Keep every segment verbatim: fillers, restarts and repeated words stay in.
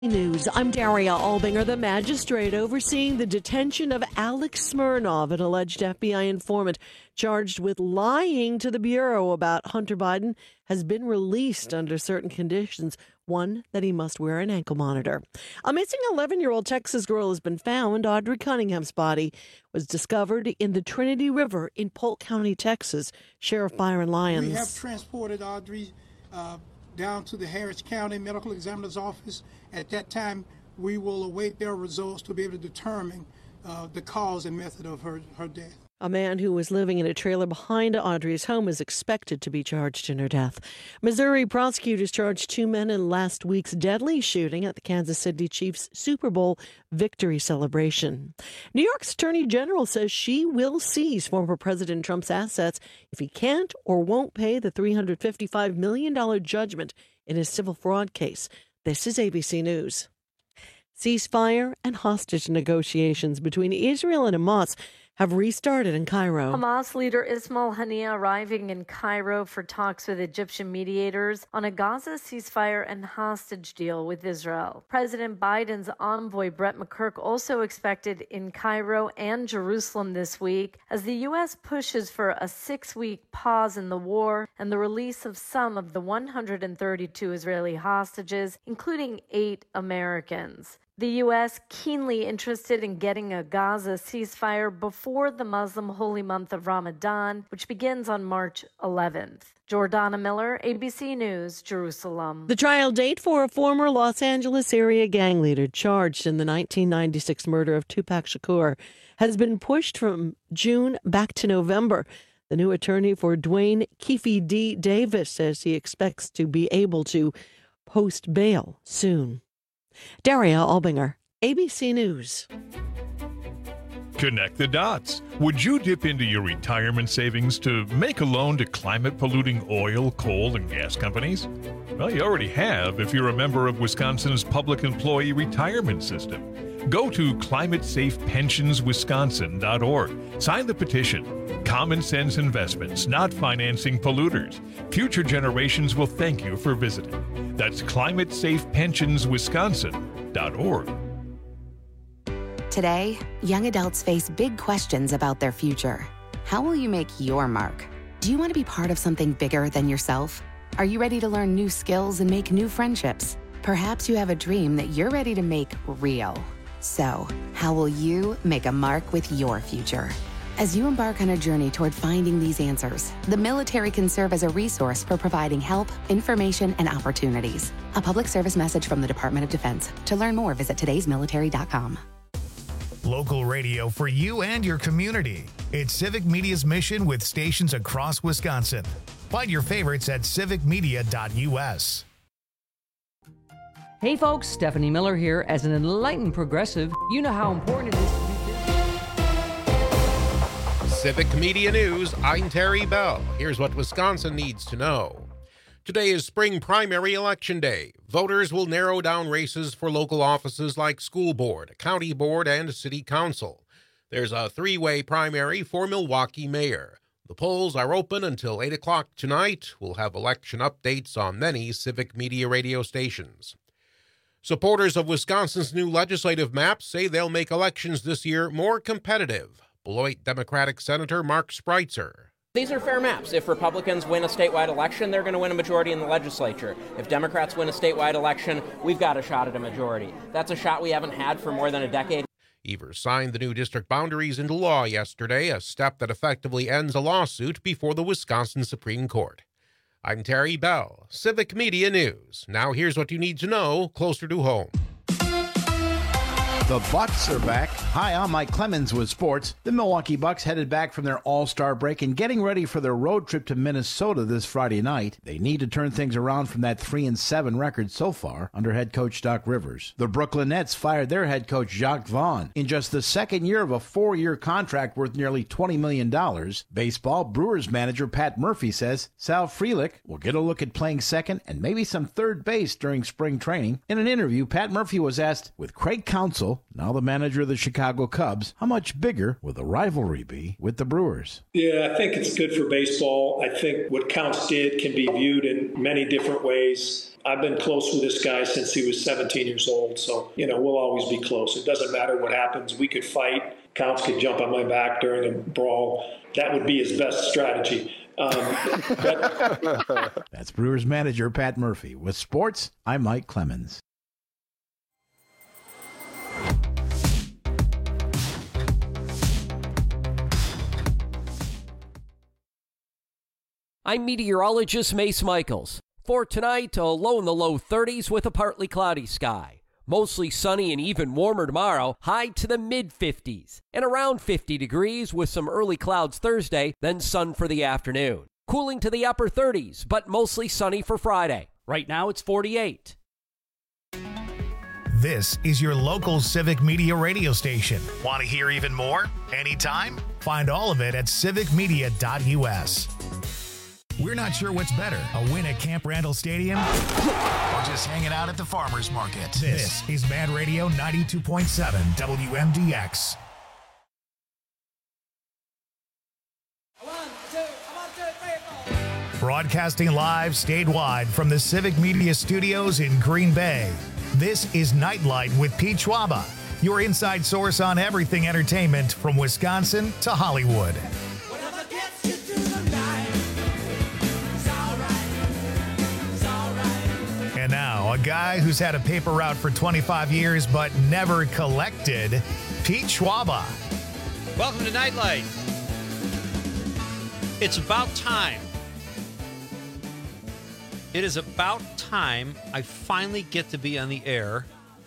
News. I'm Daria Albinger, the magistrate overseeing the detention of Alex Smirnov, an alleged F B I informant charged with lying to the Bureau about Hunter Biden, has been released under certain conditions, one that he must wear an ankle monitor. A missing eleven-year-old Texas girl has been found. Audrey Cunningham's body was discovered in the Trinity River in Polk County, Texas. Sheriff Byron Lyons. We have transported Audrey uh, down to the Harris County Medical Examiner's Office. At that time, we will await their results to be able to determine uh, the cause and method of her, her death. A man who was living in a trailer behind Audrey's home is expected to be charged in her death. Missouri prosecutors charged two men in last week's deadly shooting at the Kansas City Chiefs Super Bowl victory celebration. New York's Attorney General says she will seize former President Trump's assets if he can't or won't pay the three hundred fifty-five million dollars judgment in his civil fraud case. This is A B C News. Ceasefire and hostage negotiations between Israel and Hamas have restarted in Cairo. Hamas leader Ismail Haniyeh arriving in Cairo for talks with Egyptian mediators on a Gaza ceasefire and hostage deal with Israel. President Biden's envoy Brett McCurk also expected in Cairo and Jerusalem this week as the U S pushes for a six-week pause in the war and the release of some of the one hundred thirty-two Israeli hostages, including eight Americans. The U S keenly interested in getting a Gaza ceasefire before the Muslim holy month of Ramadan, which begins on March eleventh. Jordana Miller, A B C News, Jerusalem. The trial date for a former Los Angeles area gang leader charged in the nineteen ninety-six murder of Tupac Shakur has been pushed from June back to November. The new attorney for Dwayne Keefe D. Davis says he expects to be able to post bail soon. Daria Albinger, A B C News. Connect the dots. Would you dip into your retirement savings to make a loan to climate-polluting oil, coal, and gas companies? Well, you already have if you're a member of Wisconsin's public employee retirement system. Go to climate safe pensions wisconsin dot org. Sign the petition. Common sense investments, not financing polluters. Future generations will thank you for visiting. That's climate safe pensions wisconsin dot org. Today, young adults face big questions about their future. How will you make your mark? Do you want to be part of something bigger than yourself? Are you ready to learn new skills and make new friendships? Perhaps you have a dream that you're ready to make real. So, how will you make a mark with your future? As you embark on a journey toward finding these answers, the military can serve as a resource for providing help, information, and opportunities. A public service message from the Department of Defense. To learn more, visit todays military dot com. Local radio for you and your community. It's Civic Media's mission with stations across Wisconsin. Find your favorites at civic media dot u s. Hey folks, Stephanie Miller here. As an enlightened progressive, you know how important it is to do business. Civic Media News, I'm Terry Bell. Here's what Wisconsin needs to know. Today is spring primary election day. Voters will narrow down races for local offices like school board, county board, and city council. There's a three-way primary for Milwaukee mayor. The polls are open until eight o'clock tonight. We'll have election updates on many Civic Media radio stations. Supporters of Wisconsin's new legislative map say they'll make elections this year more competitive. Beloit Democratic Senator Mark Spreitzer. These are fair maps. If Republicans win a statewide election, they're going to win a majority in the legislature. If Democrats win a statewide election, we've got a shot at a majority. That's a shot we haven't had for more than a decade. Evers signed the new district boundaries into law yesterday, a step that effectively ends a lawsuit before the Wisconsin Supreme Court. I'm Terry Bell, Civic Media News. Now here's what you need to know closer to home. The Bucks are back. Hi, I'm Mike Clemens with sports. The Milwaukee Bucks headed back from their All-Star break and getting ready for their road trip to Minnesota this Friday night. They need to turn things around from that three and seven record so far under head coach Doc Rivers. The Brooklyn Nets fired their head coach Jacques Vaughn in just the second year of a four-year contract worth nearly twenty million dollars. Baseball Brewers manager Pat Murphy says Sal Frelick will get a look at playing second and maybe some third base during spring training. In an interview, Pat Murphy was asked, with Craig Counsell Rizzo, now the manager of the Chicago Cubs, how much bigger will the rivalry be with the Brewers? Yeah, I think it's good for baseball. I think what Counts did can be viewed in many different ways. I've been close with this guy since he was seventeen years old, so, you know, we'll always be close. It doesn't matter what happens. We could fight. Counts could jump on my back during a brawl. That would be his best strategy. Um, but... That's Brewers manager Pat Murphy. With sports, I'm Mike Clemens. I'm meteorologist Mace Michaels. For tonight, a low in the low thirties with a partly cloudy sky. Mostly sunny and even warmer tomorrow, high to the mid fifties. And around fifty degrees with some early clouds Thursday, then sun for the afternoon. Cooling to the upper thirties, but mostly sunny for Friday. Right now it's forty-eight. This is your local Civic Media radio station. Want to hear even more? Anytime? Find all of it at civic media dot u s. We're not sure what's better, a win at Camp Randall Stadium or just hanging out at the farmer's market. This, this is Mad Radio ninety-two point seven W M D X. Broadcasting live statewide from the Civic Media Studios in Green Bay. This is Nightlight with Pete Schwaba, your inside source on everything entertainment from Wisconsin to Hollywood. And now, a guy who's had a paper route for twenty-five years but never collected, Pete Schwaba. Welcome to Nightlight. It's about time. It is about time I finally get to be on the air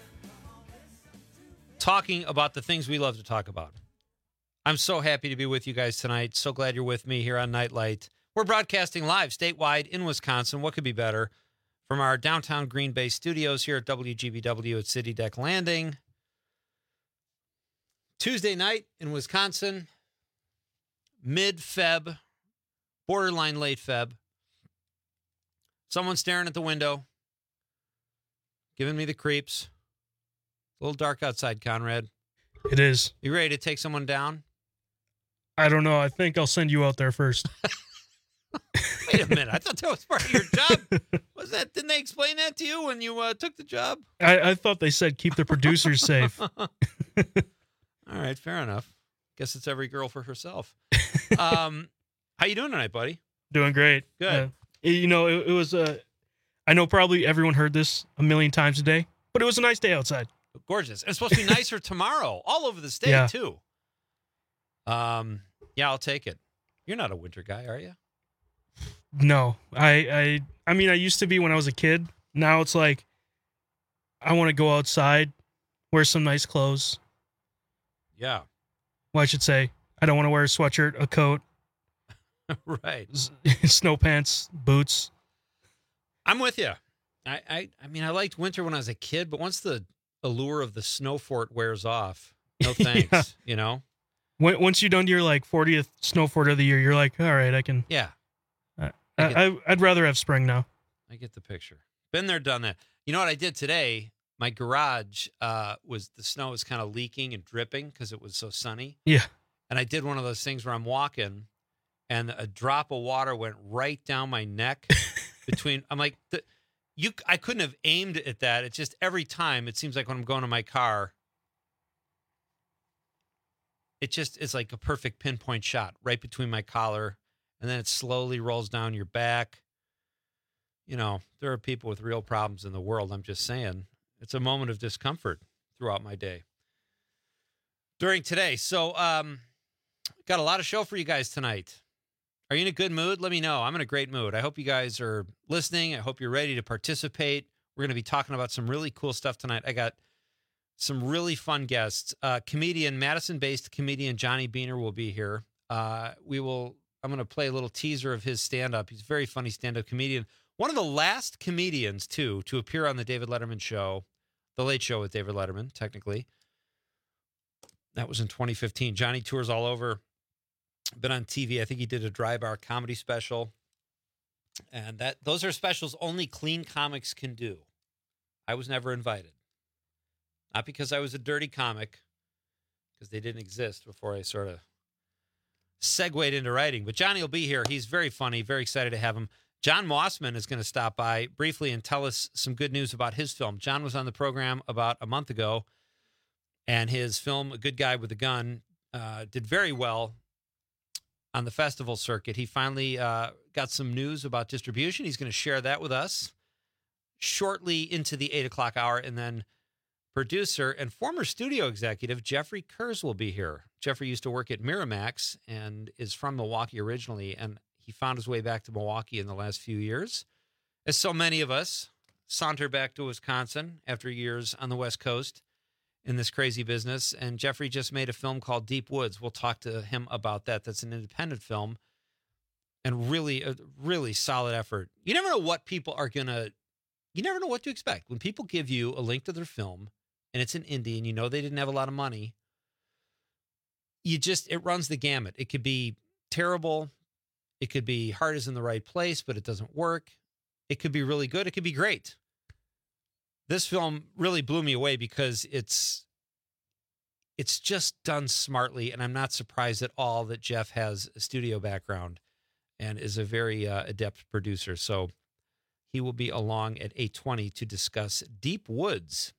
talking about the things we love to talk about. I'm so happy to be with you guys tonight. So glad you're with me here on Nightlight. We're broadcasting live statewide in Wisconsin. What could be better? From our downtown Green Bay studios here at W G B W at City Deck Landing. Tuesday night in Wisconsin, mid-Feb, borderline late Feb. Someone staring at the window, giving me the creeps. It's a little dark outside, Conrad. It is. You ready to take someone down? I don't know. I think I'll send you out there first. Wait a minute. I thought that was part of your job. Was that? Didn't they explain that to you when you uh, took the job? I, I thought they said keep the producers safe. All right, fair enough. Guess it's every girl for herself. Um, how you doing tonight, buddy? Doing great. Good. Uh, you know, it, it was. Uh, I know probably everyone heard this a million times a day, but it was a nice day outside. Gorgeous. And it's supposed to be nicer tomorrow, all over the state yeah. too. Um, yeah, I'll take it. You're not a winter guy, are you? No, I, I, I mean, I used to be when I was a kid. Now it's like, I want to go outside, wear some nice clothes. Yeah. Well, I should say, I don't want to wear a sweatshirt, a coat. Right. Snow pants, boots. I'm with you. I, I, I mean, I liked winter when I was a kid, but once the allure of the snow fort wears off, no thanks, yeah. you know? When, once you're done to your, like, fortieth snow fort of the year, you're like, all right, I can. Yeah. Uh, I get, I, I'd rather have spring now. I get the picture. Been there, done that. You know what I did today? My garage uh, was, the snow was kind of leaking and dripping because it was so sunny. Yeah. And I did one of those things where I'm walking and a drop of water went right down my neck between, I'm like, the, you, I couldn't have aimed at that. It's just every time, it seems like when I'm going to my car, it just is like a perfect pinpoint shot right between my collar. And then it slowly rolls down your back. You know, there are people with real problems in the world. I'm just saying. It's a moment of discomfort throughout my day. During today. So, um, got a lot of show for you guys tonight. Are you in a good mood? Let me know. I'm in a great mood. I hope you guys are listening. I hope you're ready to participate. We're going to be talking about some really cool stuff tonight. I got some really fun guests. Uh, comedian, Madison-based comedian Johnny Beaner will be here. Uh, we will... I'm going to play a little teaser of his stand-up. He's a very funny stand-up comedian. One of the last comedians, too, to appear on the David Letterman show, The Late Show with David Letterman, technically. That was in twenty fifteen. Johnny tours all over. Been on T V. I think he did a Dry Bar comedy special. And that those are specials only clean comics can do. I was never invited. Not because I was a dirty comic, because they didn't exist before I sort of segued into writing. But Johnny will be here. He's very funny. Very excited to have him. John Mossman is going to stop by briefly and tell us some good news about his film. John was on the program about a month ago, and his film, A Good Guy with a Gun, uh, did very well on the festival circuit. He finally uh, got some news about distribution. He's going to share that with us shortly into the eight o'clock hour. And then producer and former studio executive Jeffrey Kurz will be here. Jeffrey used to work at Miramax and is from Milwaukee originally, and he found his way back to Milwaukee in the last few years. As so many of us saunter back to Wisconsin after years on the West Coast in this crazy business. And Jeffrey just made a film called Deep Woods. We'll talk to him about that. That's an independent film and really, a really solid effort. You never know what people are going to, you never know what to expect. When people give you a link to their film and it's an indie and you know they didn't have a lot of money, you just, it runs the gamut. It could be terrible. It could be heart is in the right place, but it doesn't work. It could be really good. It could be great. This film really blew me away because it's it's just done smartly, and I'm not surprised at all that Jeff has a studio background and is a very uh, adept producer. So he will be along at eight twenty to discuss Deep Woods.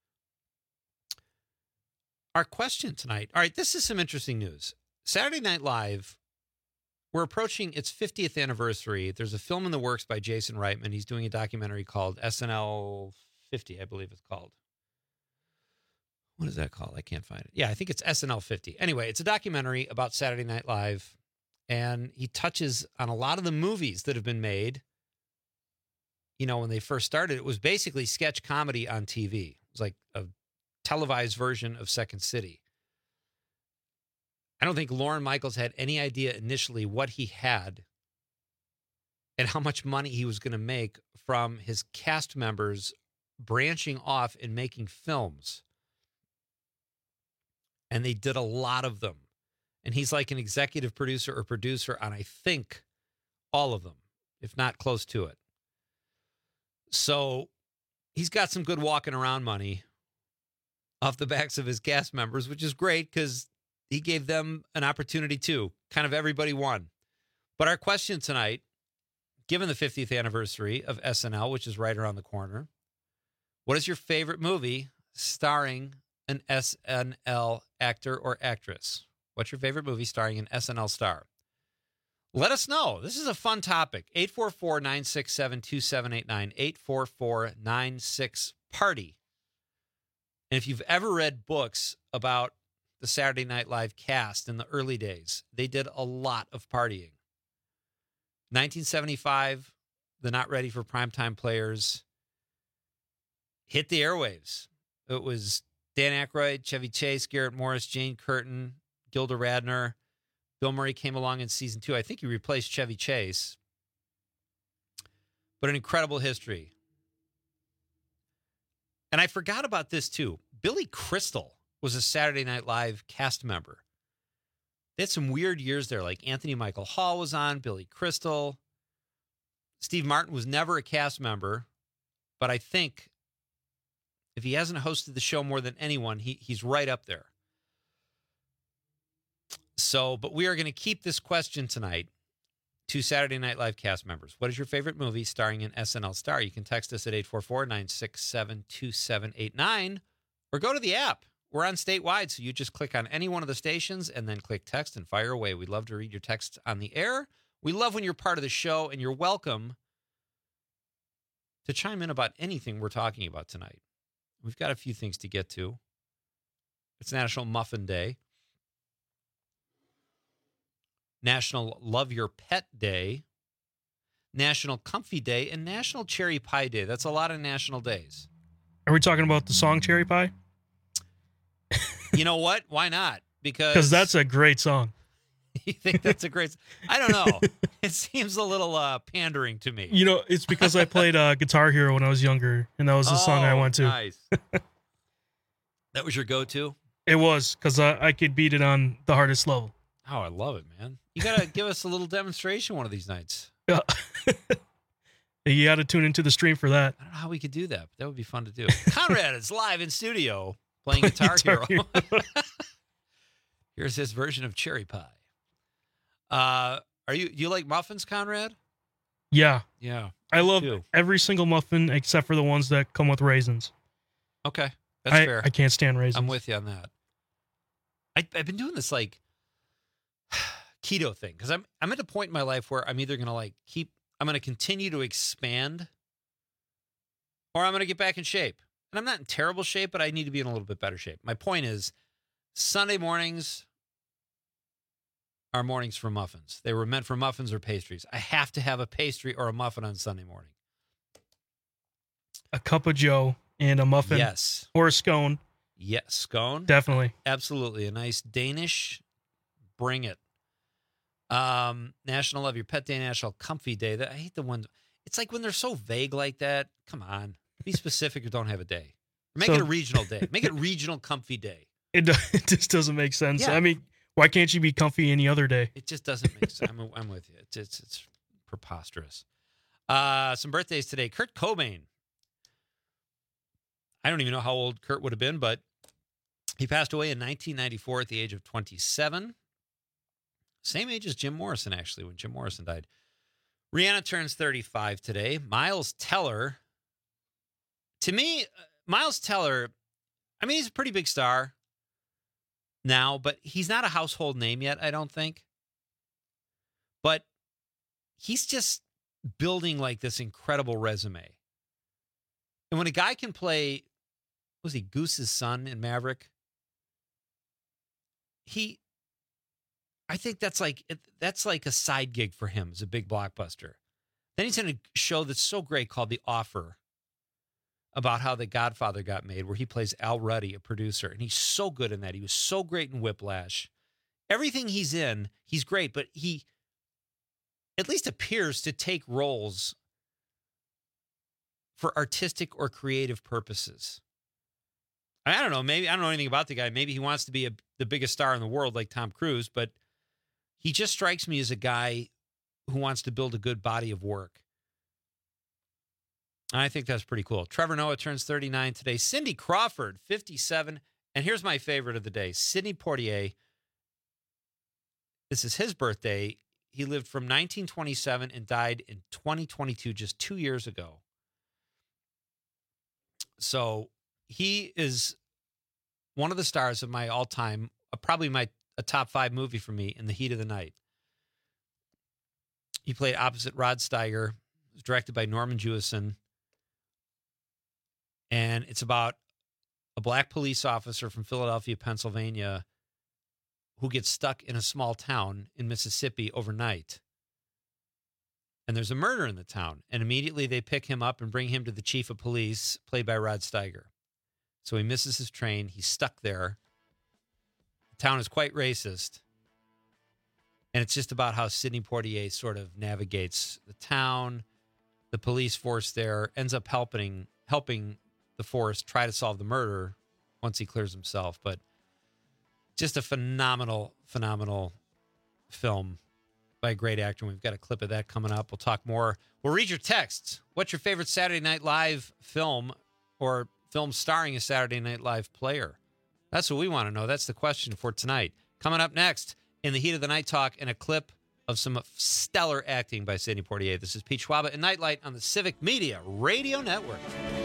Our question tonight. All right, this is some interesting news. Saturday Night Live, we're approaching its fiftieth anniversary. There's a film in the works by Jason Reitman. He's doing a documentary called S N L fifty, I believe it's called. What is that called? I can't find it. Yeah, I think it's S N L fifty. Anyway, it's a documentary about Saturday Night Live, and he touches on a lot of the movies that have been made. You know, when they first started, it was basically sketch comedy on T V. It was like a televised version of Second City. I don't think Lorne Michaels had any idea initially what he had and how much money he was going to make from his cast members branching off and making films. And they did a lot of them. And he's like an executive producer or producer on, I think, all of them, if not close to it. So he's got some good walking around money off the backs of his cast members, which is great because he gave them an opportunity too. Kind of everybody won. But our question tonight, given the fiftieth anniversary of S N L, which is right around the corner, what is your favorite movie starring an S N L actor or actress? What's your favorite movie starring an S N L star? Let us know. This is a fun topic. eight four four, nine six seven, two seven eight nine, eight four four, nine six, party. And if you've ever read books about the Saturday Night Live cast in the early days, they did a lot of partying. nineteen seventy-five, the Not Ready for Primetime Players hit the airwaves. It was Dan Aykroyd, Chevy Chase, Garrett Morris, Jane Curtin, Gilda Radner. Bill Murray came along in season two. I think he replaced Chevy Chase. But an incredible history. And I forgot about this too. Billy Crystal was a Saturday Night Live cast member. They had some weird years there, like Anthony Michael Hall was on, Billy Crystal. Steve Martin was never a cast member, but I think if he hasn't hosted the show more than anyone, he he's right up there. So, but we are going to keep this question tonight to Saturday Night Live cast members. What is your favorite movie starring an S N L star? You can text us at eight four four, nine six seven, two seven eight nine or go to the app. We're on statewide, so you just click on any one of the stations and then click text and fire away. We'd love to read your text on the air. We love when you're part of the show, and you're welcome to chime in about anything we're talking about tonight. We've got a few things to get to. It's National Muffin Day, National Love Your Pet Day, National Comfy Day, and National Cherry Pie Day. That's a lot of national days. Are we talking about the song Cherry Pie? You know what? Why not? Because Because that's a great song. You think that's a great... I don't know. It seems a little uh, pandering to me. You know, it's because I played uh, Guitar Hero when I was younger, and that was the oh, song I went to. Nice. That was your go-to? It was, because uh, I could beat it on the hardest level. Oh, I love it, man. You got to give us a little demonstration one of these nights. Yeah. You got to tune into the stream for that. I don't know how we could do that, but that would be fun to do. Conrad is live in studio. playing Guitar, Guitar Hero. Hero. Here's his version of cherry pie. Uh, are you, do you like muffins, Conrad? Yeah. Yeah. I love too. every single muffin except for the ones that come with raisins. Okay. That's I, fair. I can't stand raisins. I'm with you on that. I, I've been doing this like keto thing because I'm I'm at a point in my life where I'm either gonna like keep I'm gonna continue to expand or I'm gonna get back in shape. And I'm not in terrible shape, but I need to be in a little bit better shape. My point is Sunday mornings are mornings for muffins. They were meant for muffins or pastries. I have to have a pastry or a muffin on Sunday morning. A cup of Joe and a muffin. Yes. Or a scone. Yes, scone. Definitely. Absolutely. A nice Danish. Bring it. Um, National Love Your Pet Day, National Comfy Day. That I hate the one. It's like when they're so vague like that. Come on. Be specific or don't have a day. Make So- it a regional day. Make it regional comfy day. It, do- it just doesn't make sense. Yeah. I mean, why can't you be comfy any other day? It just doesn't make sense. I'm, I'm with you. It's, it's, it's preposterous. Uh, some birthdays today. Kurt Cobain. I don't even know how old Kurt would have been, but he passed away in nineteen ninety-four at the age of twenty-seven. Same age as Jim Morrison, actually, when Jim Morrison died. Rihanna turns thirty-five today. Miles Teller. To me, Miles Teller, I mean, he's a pretty big star now, but he's not a household name yet, I don't think. But he's just building like this incredible resume. And when a guy can play, was he Goose's son in Maverick? He, I think that's like that's like a side gig for him as a big blockbuster. Then he's in a show that's so great called The Offer, about how The Godfather got made, where he plays Al Ruddy, a producer, and he's so good in that. He was so great in Whiplash. Everything he's in, he's great, but he at least appears to take roles for artistic or creative purposes. I don't know. Maybe I don't know anything about the guy. Maybe he wants to be a, the biggest star in the world like Tom Cruise, but he just strikes me as a guy who wants to build a good body of work. And I think that's pretty cool. Trevor Noah turns thirty-nine today. Cindy Crawford, fifty-seven. And here's my favorite of the day, Sidney Poitier. This is his birthday. He lived from nineteen twenty-seven and died in twenty twenty-two, just two years ago. So he is one of the stars of my all-time, uh, probably my a top five movie for me, In the Heat of the Night. He played opposite Rod Steiger. It was directed by Norman Jewison. And it's about a black police officer from Philadelphia, Pennsylvania, who gets stuck in a small town in Mississippi overnight. And there's a murder in the town. And immediately they pick him up and bring him to the chief of police, played by Rod Steiger. So he misses his train. He's stuck there. The town is quite racist. And it's just about how Sidney Poitier sort of navigates the town. The police force there ends up helping helping the force try to solve the murder once he clears himself. But just a phenomenal, phenomenal film by a great actor. We've got a clip of that coming up. We'll talk more. We'll read your texts. What's your favorite Saturday Night Live film or film starring a Saturday Night Live player? That's what we want to know. That's the question for tonight. Coming up next, In the Heat of the Night talk, and a clip of some stellar acting by Sidney Poitier. This is Pete Schwaba and Nightlight on the Civic Media Radio Network.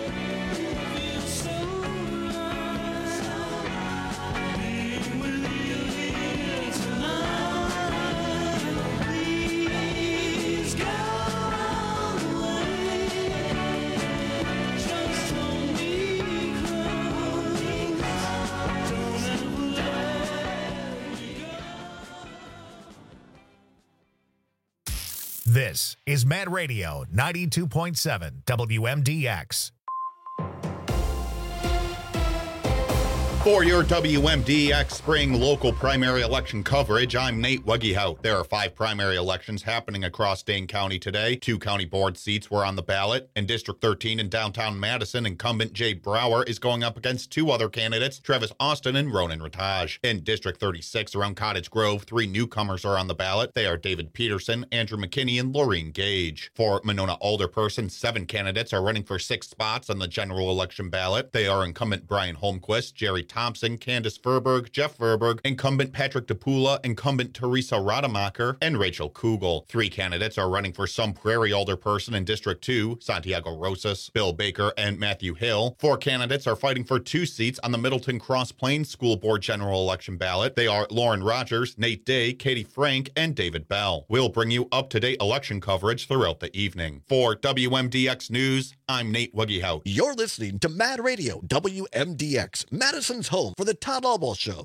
This is Mad Radio ninety-two point seven W M D X. For your W M D X Spring local primary election coverage, I'm Nate Wuggehout. There are five primary elections happening across Dane County today. Two county board seats were on the ballot. In District thirteen in downtown Madison, incumbent Jay Brower is going up against two other candidates, Travis Austin and Ronan Rataj. In District thirty-six around Cottage Grove, three newcomers are on the ballot. They are David Peterson, Andrew McKinney, and Laureen Gage. For Monona Alderperson, seven candidates are running for six spots on the general election ballot. They are incumbent Brian Holmquist, Jerry Thompson, Candace Verberg, Jeff Verberg, incumbent Patrick DePula, incumbent Teresa Rademacher, and Rachel Kugel. Three candidates are running for some Prairie Alderperson in District two, Santiago Rosas, Bill Baker, and Matthew Hill. Four candidates are fighting for two seats on the Middleton Cross Plains School Board general election ballot. They are Lauren Rogers, Nate Day, Katie Frank, and David Bell. We'll bring you up-to-date election coverage throughout the evening. For W M D X News, I'm Nate Wuggehout. You're listening to Mad Radio, W M D X, Madison's home for the Todd Albaugh Show.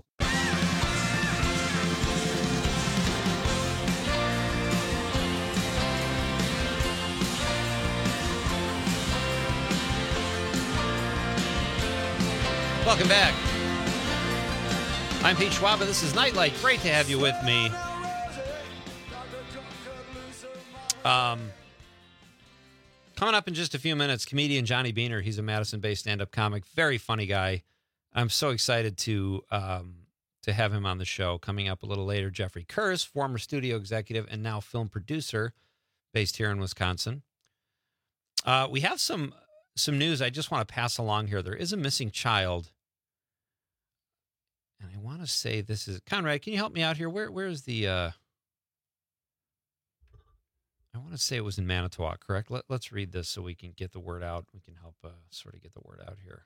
Welcome back. I'm Pete Schwab, and this is Nightlight. Great to have you with me. Um, coming up in just a few minutes, comedian Johnny Beaner. He's a Madison-based stand-up comic. Very funny guy. I'm so excited to um, to have him on the show. Coming up a little later, Jeffrey Kurz, former studio executive and now film producer, based here in Wisconsin. Uh, we have some some news I just want to pass along here. There is a missing child. And I want to say this is... Conrad, can you help me out here? Where Where is the... Uh, I want to say it was in Manitowoc, correct? Let, let's read this so we can get the word out. We can help uh, sort of get the word out here.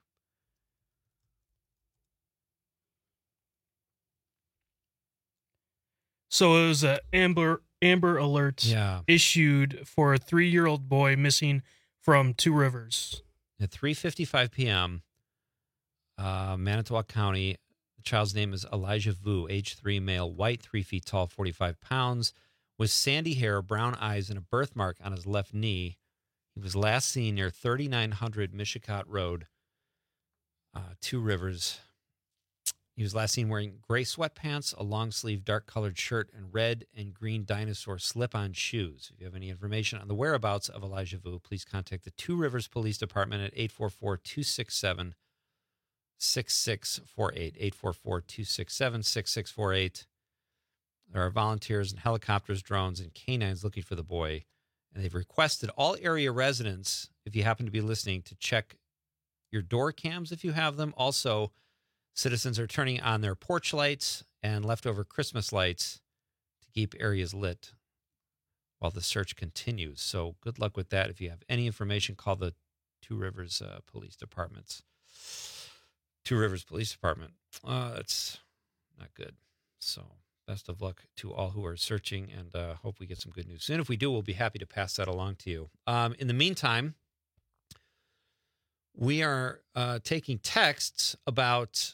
So it was an Amber Amber Alert yeah. issued for a three-year-old boy missing from Two Rivers. At three fifty-five p.m., uh, Manitowoc County, the child's name is Elijah Vu, age three, male, white, three feet tall, forty-five pounds, with sandy hair, brown eyes, and a birthmark on his left knee. He was last seen near thirty-nine hundred Mishicot Road, uh, Two Rivers. He was last seen wearing gray sweatpants, a long-sleeve dark-colored shirt, and red and green dinosaur slip-on shoes. If you have any information on the whereabouts of Elijah Vu, please contact the Two Rivers Police Department at eight four four, two six seven, six six four eight, eight four four, two six seven, six six four eight. There are volunteers and helicopters, drones, and canines looking for the boy, and they've requested all area residents, if you happen to be listening, to check your door cams if you have them. Also, citizens are turning on their porch lights and leftover Christmas lights to keep areas lit while the search continues. So good luck with that. If you have any information, call the Two Rivers uh, Police Departments. Two Rivers Police Department. Uh, that's not good. So best of luck to all who are searching, and uh, hope we get some good news soon. If we do, we'll be happy to pass that along to you. Um, in the meantime, we are uh, taking texts about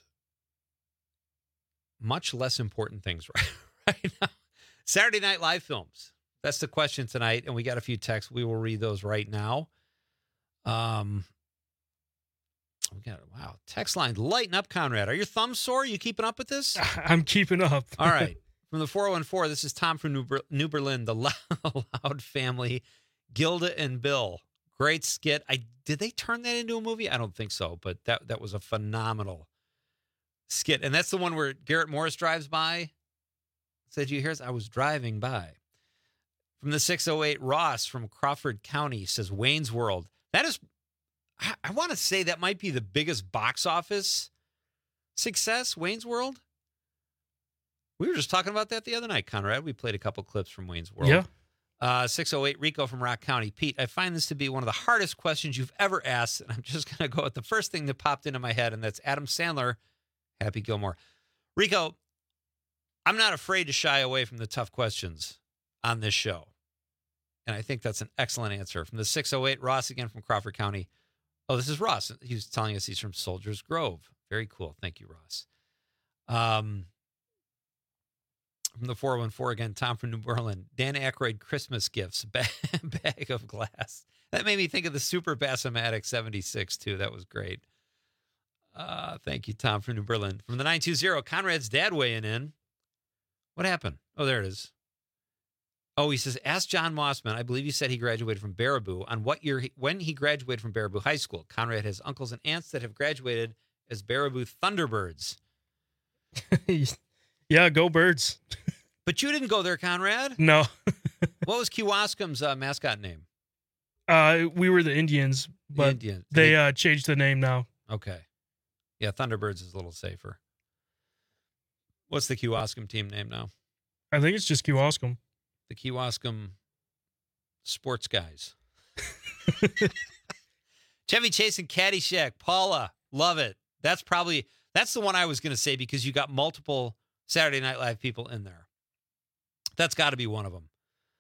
much less important things right, right now. Saturday Night Live films. That's the question tonight, and we got a few texts. We will read those right now. Um, we got wow, text line lighten up, Conrad. Are your thumbs sore? Are you keeping up with this? I'm keeping up. All right. From the four one four, this is Tom from New, Ber- New Berlin, the Loud family, Gilda and Bill. Great skit. I did they turn that into a movie? I don't think so, but that that was a phenomenal skit. And that's the one where Garrett Morris drives by. Said, you hear? I was driving by. From the six oh eight, Ross from Crawford County says Wayne's World. That is, I, I want to say that might be the biggest box office success, Wayne's World. We were just talking about that the other night, Conrad. We played a couple clips from Wayne's World. Yeah. Uh, six oh eight, Rico from Rock County. Pete, I find this to be one of the hardest questions you've ever asked, and I'm just going to go with the first thing that popped into my head, and that's Adam Sandler, Happy Gilmore. Rico, I'm not afraid to shy away from the tough questions on this show, and I think that's an excellent answer. From the six oh eight, Ross again from Crawford County. Oh, this is Ross. He's telling us he's from Soldiers Grove. Very cool. Thank you, Ross. Um... From the four one four again, Tom from New Berlin. Dan Aykroyd Christmas gifts, bag, bag of glass. That made me think of the Super Bassomatic seventy-six, too. That was great. Uh, thank you, Tom from New Berlin. From the nine two zero, Conrad's dad weighing in. What happened? Oh, there it is. Oh, he says, ask John Mossman. I believe he said he graduated from Baraboo. On what year, he, when he graduated from Baraboo High School. Conrad has uncles and aunts that have graduated as Baraboo Thunderbirds. Yeah, go Birds. But you didn't go there, Conrad. No. What was Kewaskum's uh, mascot name? Uh, we were the Indians, but Indians. they, They- uh, changed the name now. Okay. Yeah, Thunderbirds is a little safer. What's the Kewaskum team name now? I think it's just Kewaskum. The Kewaskum Sports Guys. Chevy Chase and Caddyshack. Paula, love it. That's probably, that's the one I was going to say because you got multiple Saturday Night Live people in there. That's got to be one of them.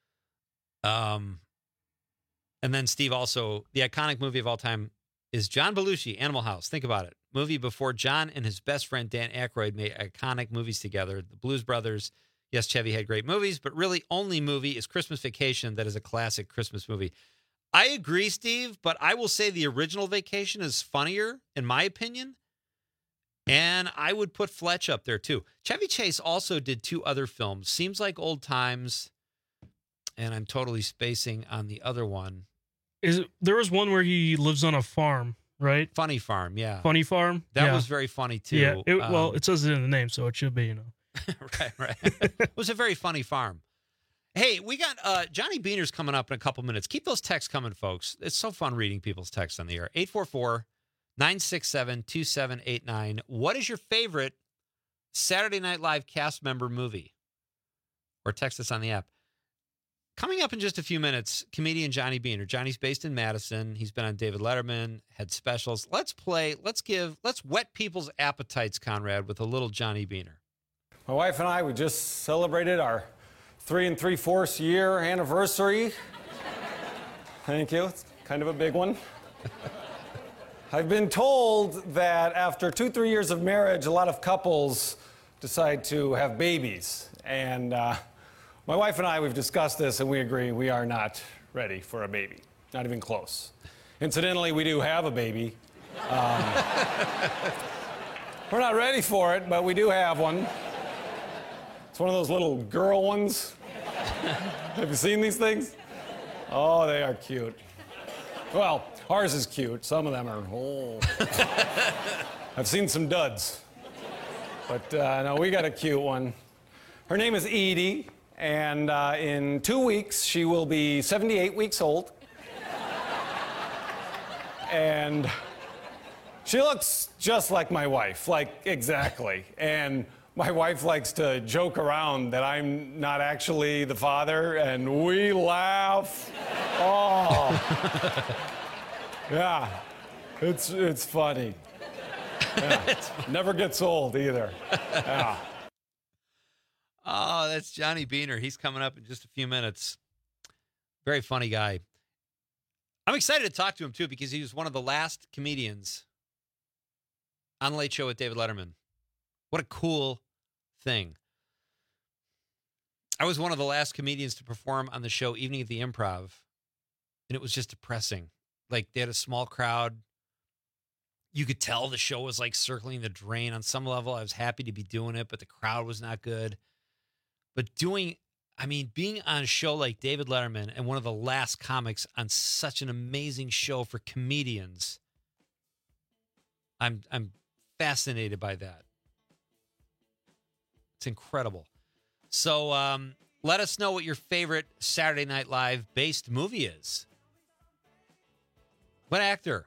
Um, and then Steve also, the iconic movie of all time is John Belushi, Animal House. Think about it. Movie before John and his best friend Dan Aykroyd made iconic movies together. The Blues Brothers. Yes, Chevy had great movies, but really only movie is Christmas Vacation that is a classic Christmas movie. I agree, Steve, but I will say the original Vacation is funnier, in my opinion. And I would put Fletch up there, too. Chevy Chase also did two other films. Seems Like Old Times, and I'm totally spacing on the other one. Is it, there was one where he lives on a farm, right? Funny Farm, yeah. Funny Farm? That yeah. was very funny, too. Yeah, it, well, Um, it says it in the name, so it should be, you know. right, right. It was a very funny farm. Hey, we got uh, Johnny Beaner's coming up in a couple minutes. Keep those texts coming, folks. It's so fun reading people's texts on the air. eight four four, nine six seven, two seven eight nine. What is your favorite Saturday Night Live cast member movie? Or text us on the app. Coming up in just a few minutes, comedian Johnny Beaner. Johnny's based in Madison. He's been on David Letterman, had specials. Let's play, let's give, let's whet people's appetites, Conrad, with a little Johnny Beaner. My wife and I, we just celebrated our three and three-fourths year anniversary. Thank you. It's kind of a big one. I've been told that after two, three years of marriage, a lot of couples decide to have babies. And uh, my wife and I, we've discussed this, and we agree we are not ready for a baby. Not even close. Incidentally, we do have a baby. Um, we're not ready for it, but we do have one. It's one of those little girl ones. Have you seen these things? Oh, they are cute. Well, ours is cute. Some of them are, oh. I've seen some duds. But uh, no, we got a cute one. Her name is Edie, and uh, in two weeks, she will be seventy-eight weeks old. And she looks just like my wife, like exactly. And my wife likes to joke around that I'm not actually the father, and we laugh. Oh, yeah, it's it's funny. Yeah. Never gets old either. Yeah. Oh, that's Johnny Beaner. He's coming up in just a few minutes. Very funny guy. I'm excited to talk to him, too, because he was one of the last comedians on The Late Show with David Letterman. What a cool thing. I was one of the last comedians to perform on the show Evening at the Improv, and it was just depressing. Like, they had a small crowd. You could tell the show was like circling the drain. On some level, I was happy to be doing it, but the crowd was not good. But doing, I mean, being on a show like David Letterman and one of the last comics on such an amazing show for comedians, I'm I'm fascinated by that. It's incredible. So um, let us know what your favorite Saturday Night Live based movie is. What actor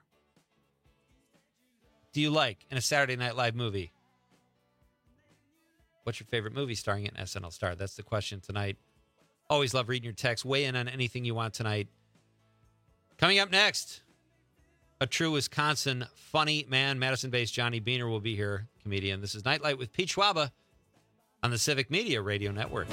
do you like in a Saturday Night Live movie? What's your favorite movie starring an S N L star? That's the question tonight. Always love reading your text. Weigh in on anything you want tonight. Coming up next, a true Wisconsin funny man, Madison-based Johnny Beaner will be here, comedian. This is Nightlight with Pete Schwaba on the Civic Media Radio Network.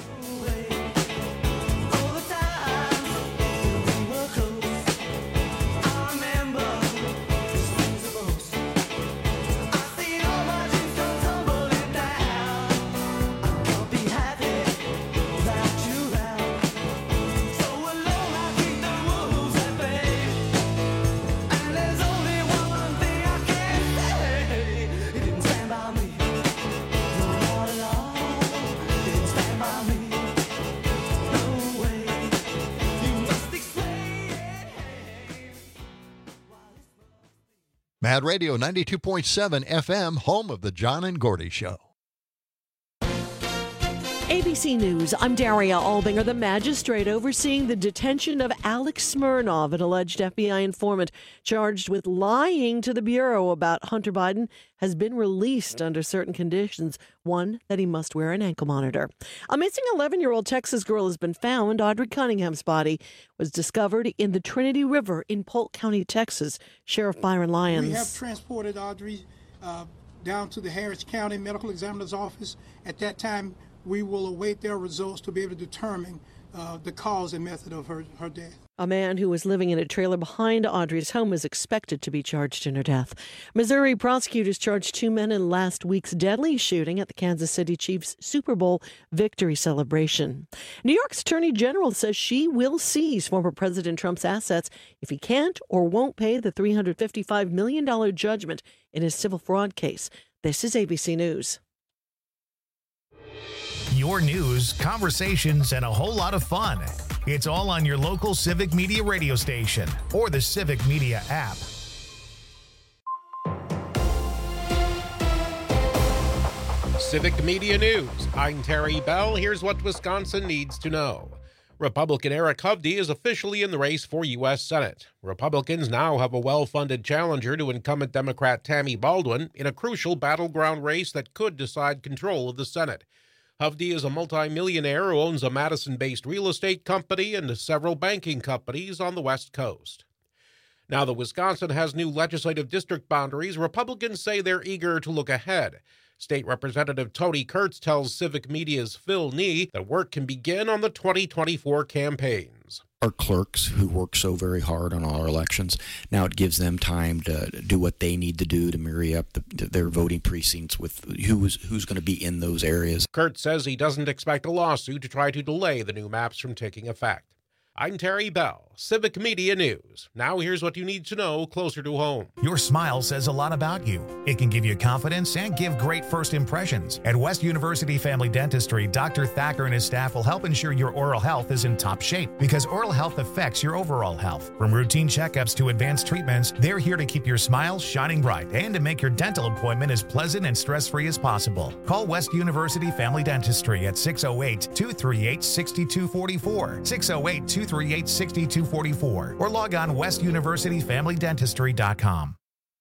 Mad Radio ninety-two point seven F M, home of the John and Gordy Show. A B C News, I'm Daria Albinger. The magistrate overseeing the detention of Alex Smirnov, an alleged F B I informant charged with lying to the Bureau about Hunter Biden, has been released under certain conditions. One, that he must wear an ankle monitor. A missing eleven-year-old Texas girl has been found. Audrey Cunningham's body was discovered in the Trinity River in Polk County, Texas. Sheriff Byron Lyons. We have transported Audrey uh, down to the Harris County Medical Examiner's Office. At that time, we will await their results to be able to determine uh, the cause and method of her, her death. A man who was living in a trailer behind Audrey's home is expected to be charged in her death. Missouri prosecutors charged two men in last week's deadly shooting at the Kansas City Chiefs Super Bowl victory celebration. New York's Attorney General says she will seize former President Trump's assets if he can't or won't pay the three hundred fifty-five million dollars judgment in his civil fraud case. This is A B C News. Your news, conversations, and a whole lot of fun. It's all on your local Civic Media radio station or the Civic Media app. Civic Media News. I'm Terry Bell. Here's what Wisconsin needs to know. Republican Eric Hovde is officially in the race for U S Senate. Republicans now have a well-funded challenger to incumbent Democrat Tammy Baldwin in a crucial battleground race that could decide control of the Senate. Hovde is a multimillionaire who owns a Madison-based real estate company and several banking companies on the West Coast. Now that Wisconsin has new legislative district boundaries, Republicans say they're eager to look ahead. State Representative Tony Kurtz tells Civic Media's Phil Nee that work can begin on the twenty twenty-four campaigns. Our clerks who work so very hard on all our elections, now it gives them time to do what they need to do to marry up the, their voting precincts with who's, who's going to be in those areas. Kurtz says he doesn't expect a lawsuit to try to delay the new maps from taking effect. I'm Terry Bell, Civic Media News. Now here's what you need to know closer to home. Your smile says a lot about you. It can give you confidence and give great first impressions. At West University Family Dentistry, Doctor Thacker and his staff will help ensure your oral health is in top shape because oral health affects your overall health. From routine checkups to advanced treatments, they're here to keep your smile shining bright and to make your dental appointment as pleasant and stress-free as possible. Call West University Family Dentistry at six oh eight, two three eight, six two four four, six oh eight, two three eight, six two four four, or log on west university family dentistry dot com.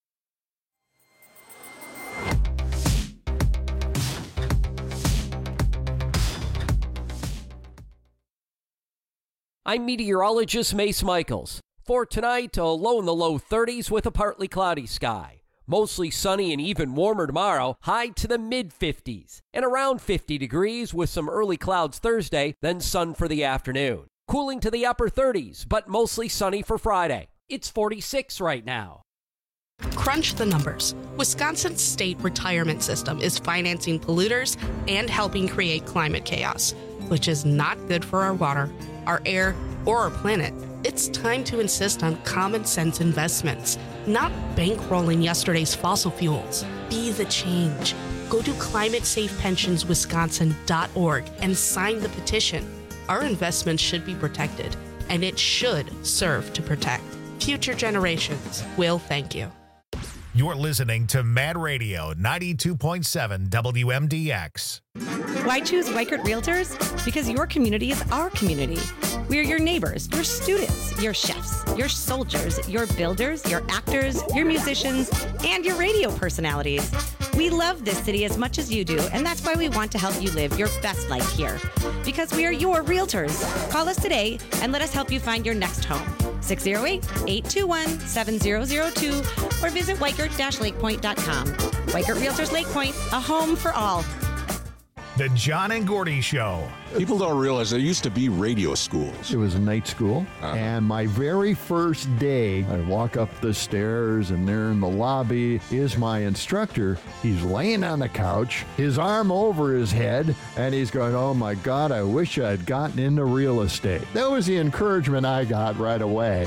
I'm meteorologist Mace Michaels. For tonight, a low in the low thirties with a partly cloudy sky. Mostly sunny and even warmer tomorrow, high to the mid fifties. And around fifty degrees with some early clouds Thursday, then sun for the afternoon. Cooling to the upper thirties, but mostly sunny for Friday. It's forty-six right now. Crunch the numbers. Wisconsin's state retirement system is financing polluters and helping create climate chaos, which is not good for our water, our air, or our planet. It's time to insist on common sense investments, not bankrolling yesterday's fossil fuels. Be the change. Go to climate safe pensions wisconsin dot org and sign the petition. Our investments should be protected, and it should serve to protect. Future generations will thank you. You're listening to Mad Radio ninety-two point seven W M D X. Why choose Weichert Realtors? Because your community is our community. We are your neighbors, your students, your chefs, your soldiers, your builders, your actors, your musicians, and your radio personalities. We love this city as much as you do, and that's why we want to help you live your best life here. Because we are your realtors. Call us today and let us help you find your next home. six oh eight, eight two one, seven oh oh two or visit weichert dash lake point dot com. Weichert Realtors Lake Point, a home for all. The John and Gordy Show. People don't realize there used to be radio schools. It was a night school, uh-huh. and my very first day, I walk up the stairs, and there in the lobby is my instructor. He's laying on the couch, his arm over his head, and he's going, oh my God, I wish I had gotten into real estate. That was the encouragement I got right away.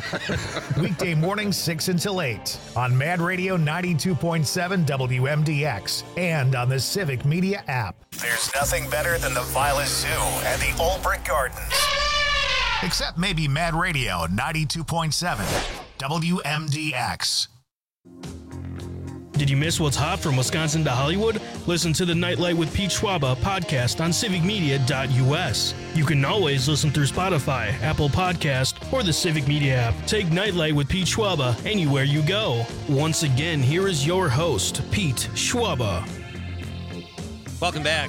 Weekday mornings, six until eight, on Mad Radio ninety-two point seven W M D X, and on the Civic Media app. There's nothing better than the Violet Zoo and the Old Brick Gardens. Except maybe Mad Radio ninety-two point seven W M D X. Did you miss what's hot from Wisconsin to Hollywood? Listen to the Nightlight with Pete Schwaba podcast on civic media dot U S. You can always listen through Spotify, Apple Podcast, or the Civic Media app. Take Nightlight with Pete Schwaba anywhere you go. Once again, here is your host, Pete Schwaba. Welcome back.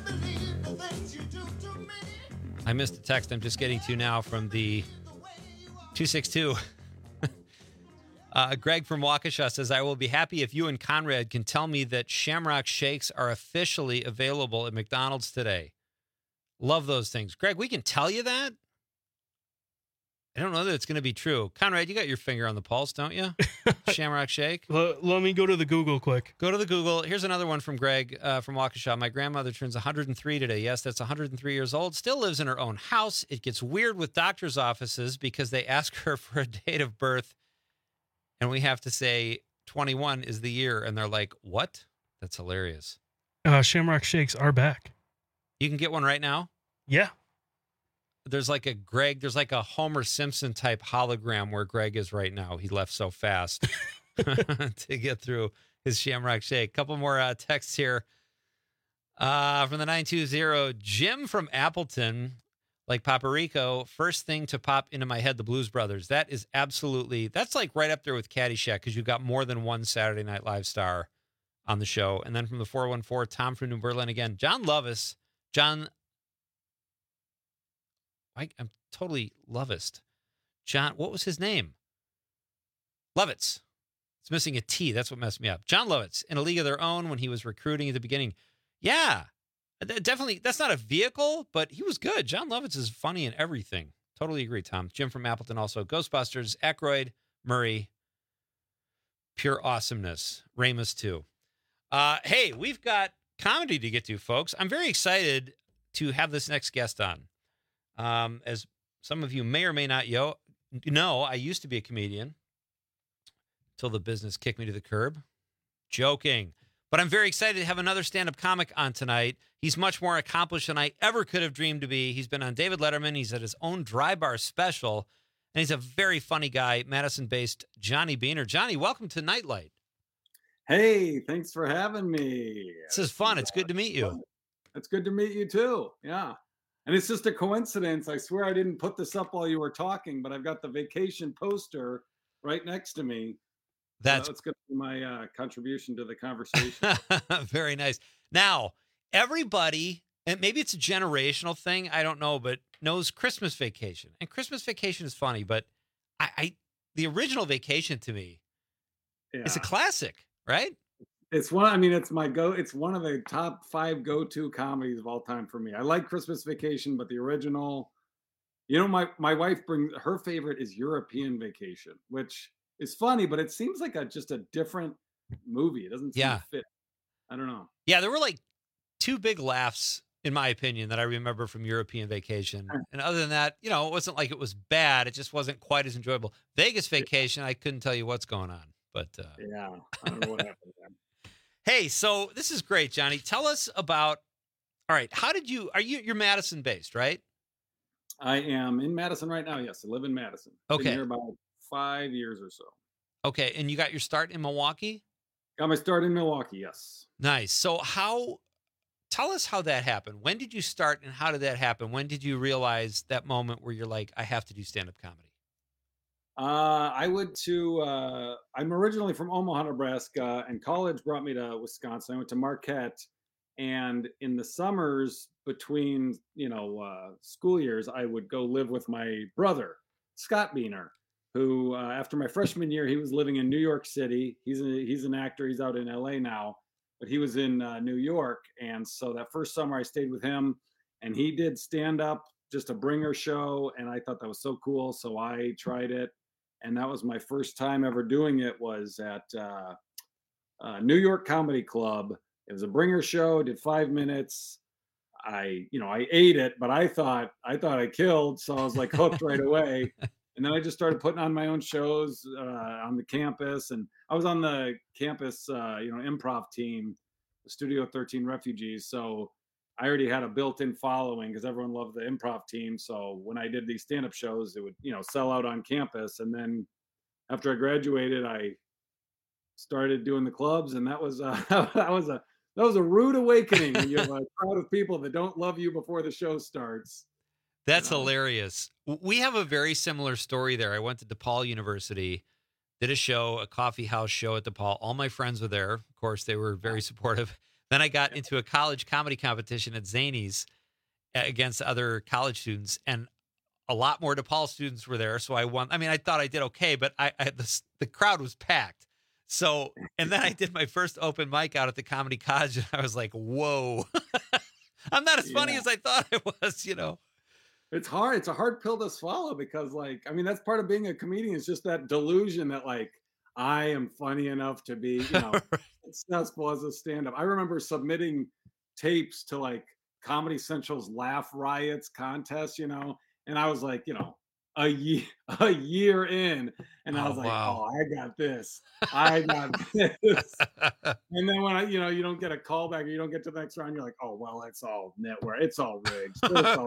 I missed a text I'm just getting to now from the two six two. Uh, Greg from Waukesha says, I will be happy if you and Conrad can tell me that Shamrock Shakes are officially available at McDonald's today. Love those things. Greg, we can tell you that? I don't know that it's going to be true. Conrad, you got your finger on the pulse, don't you? Shamrock Shake? L- let me go to the Google quick. Go to the Google. Here's another one from Greg uh, from Waukesha. My grandmother turns one hundred three today. Yes, that's one hundred three years old. Still lives in her own house. It gets weird with doctor's offices because they ask her for a date of birth. And we have to say twenty-one is the year. And they're like, what? That's hilarious. Uh, Shamrock Shakes are back. You can get one right now? Yeah. There's like a Greg, there's like a Homer Simpson type hologram where Greg is right now. He left so fast to get through his Shamrock Shake. Couple more uh, texts here. Uh, from the nine two zero, Jim from Appleton. Like Paparico, first thing to pop into my head, the Blues Brothers. That is absolutely, that's like right up there with Caddyshack because you've got more than one Saturday Night Live star on the show. And then from the four one four, Tom from New Berlin again. John Lovis. John, I, I'm totally Lovist. John, what was his name? Lovitz. It's missing a T. That's what messed me up. John Lovitz, in a league of their own when he was recruiting at the beginning. Yeah. Definitely, that's not a vehicle, but he was good. John Lovitz is funny in everything. Totally agree, Tom. Jim from Appleton also. Ghostbusters, Aykroyd, Murray, pure awesomeness. Ramus, too. Uh, hey, we've got comedy to get to, folks. I'm very excited to have this next guest on. Um, as some of you may or may not yo- know, I used to be a comedian until the business kicked me to the curb. Joking. But I'm very excited to have another stand-up comic on tonight. He's much more accomplished than I ever could have dreamed to be. He's been on David Letterman. He's at his own Dry Bar special. And he's a very funny guy, Madison-based Johnny Beaner. Johnny, welcome to Nightlight. Hey, thanks for having me. This is fun. It's good to meet you. It's good to meet you, too. Yeah. And it's just a coincidence. I swear I didn't put this up while you were talking, but I've got the vacation poster right next to me. That's uh, going to be my uh, contribution to the conversation. Very nice. Now, everybody, and maybe it's a generational thing, I don't know, but knows Christmas Vacation. And Christmas Vacation is funny, but I, I the original Vacation to me yeah. is a classic, right? It's one. I mean, it's my go. It's one of the top five go-to comedies of all time for me. I like Christmas Vacation, but the original, you know, my my wife brings her favorite is European Vacation, which is funny, but it seems like a just a different movie. It doesn't seem yeah. to fit. I don't know. Yeah, there were like two big laughs, in my opinion, that I remember from European Vacation. And other than that, you know, it wasn't like it was bad. It just wasn't quite as enjoyable. Vegas Vacation, I couldn't tell you what's going on. But uh, yeah, I don't know what happened there. Hey, so this is great, Johnny. Tell us about. All right, how did you? Are you you're Madison based, right? I am in Madison right now. Yes, I live in Madison. Okay, been here about five years or so. Okay, and you got your start in Milwaukee? Got my start in Milwaukee. Yes. Nice. So how? Tell us how that happened. When did you start, and how did that happen? When did you realize that moment where you're like, I have to do stand-up comedy? Uh, I went to, uh, I'm originally from Omaha, Nebraska, and college brought me to Wisconsin. I went to Marquette, and in the summers between, you know, uh, school years, I would go live with my brother, Scott Beaner, who, uh, after my freshman year, he was living in New York City. He's a, he's an actor. He's out in L A now, but he was in uh, New York. And so that first summer I stayed with him, and he did stand up, just a bringer show. And I thought that was so cool. So I tried it. And that was my first time ever doing it, was at uh, uh, New York Comedy Club. It was a bringer show, did five minutes. I, you know, I ate it, but I thought, I thought I killed. So I was like hooked right away. And then I just started putting on my own shows uh, on the campus. And I was on the campus, uh, you know, improv team, the Studio thirteen Refugees. So I already had a built-in following because everyone loved the improv team. So when I did these stand-up shows, it would, you know, sell out on campus. And then after I graduated, I started doing the clubs, and that was uh, that was a that was a rude awakening when you have a crowd of people that don't love you before the show starts. That's hilarious. We have a very similar story there. I went to DePaul University, did a show, a coffee house show at DePaul. All my friends were there. Of course, they were very supportive. Then I got into a college comedy competition at Zanies against other college students, and a lot more DePaul students were there. So I won. I mean, I thought I did okay, but I, I the, the crowd was packed. So, and then I did my first open mic out at the Comedy Cottage, and I was like, whoa, I'm not as funny Yeah. as I thought I was, you know. It's hard. It's a hard pill to swallow because, like, I mean, that's part of being a comedian. It's just that delusion that, like, I am funny enough to be, you know, successful as a stand-up. I remember submitting tapes to like Comedy Central's Laugh Riots contest, you know, and I was like, you know, a year a year in, and I Oh, was like, wow. oh, I got this. I got this. And then when I, you know, you don't get a callback or you don't get to the next round, you're like, oh, well, it's all network. It's all rigged. It's all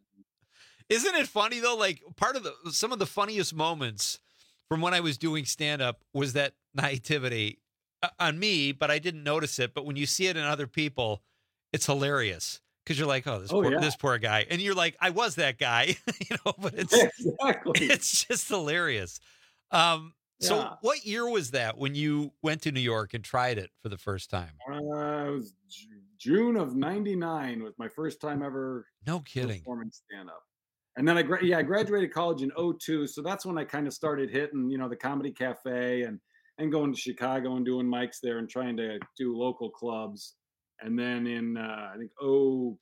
Isn't it funny though? Like part of the some of the funniest moments from when I was doing stand up was that naivety uh, on me, but I didn't notice it. But when you see it in other people, it's hilarious because you're like, oh, this Oh, poor, yeah. this poor guy, and you're like, I was that guy, you know. But it's exactly. it's just hilarious. Um, so Yeah. what year was that when you went to New York and tried it for the first time? Uh, it was Ju- June of ninety-nine was my first time ever No kidding. performing stand-up. And then I, gra- yeah, I graduated college in oh two. So that's when I kind of started hitting, you know, the Comedy Cafe and, and going to Chicago and doing mics there and trying to do local clubs. And then in, uh, I think oh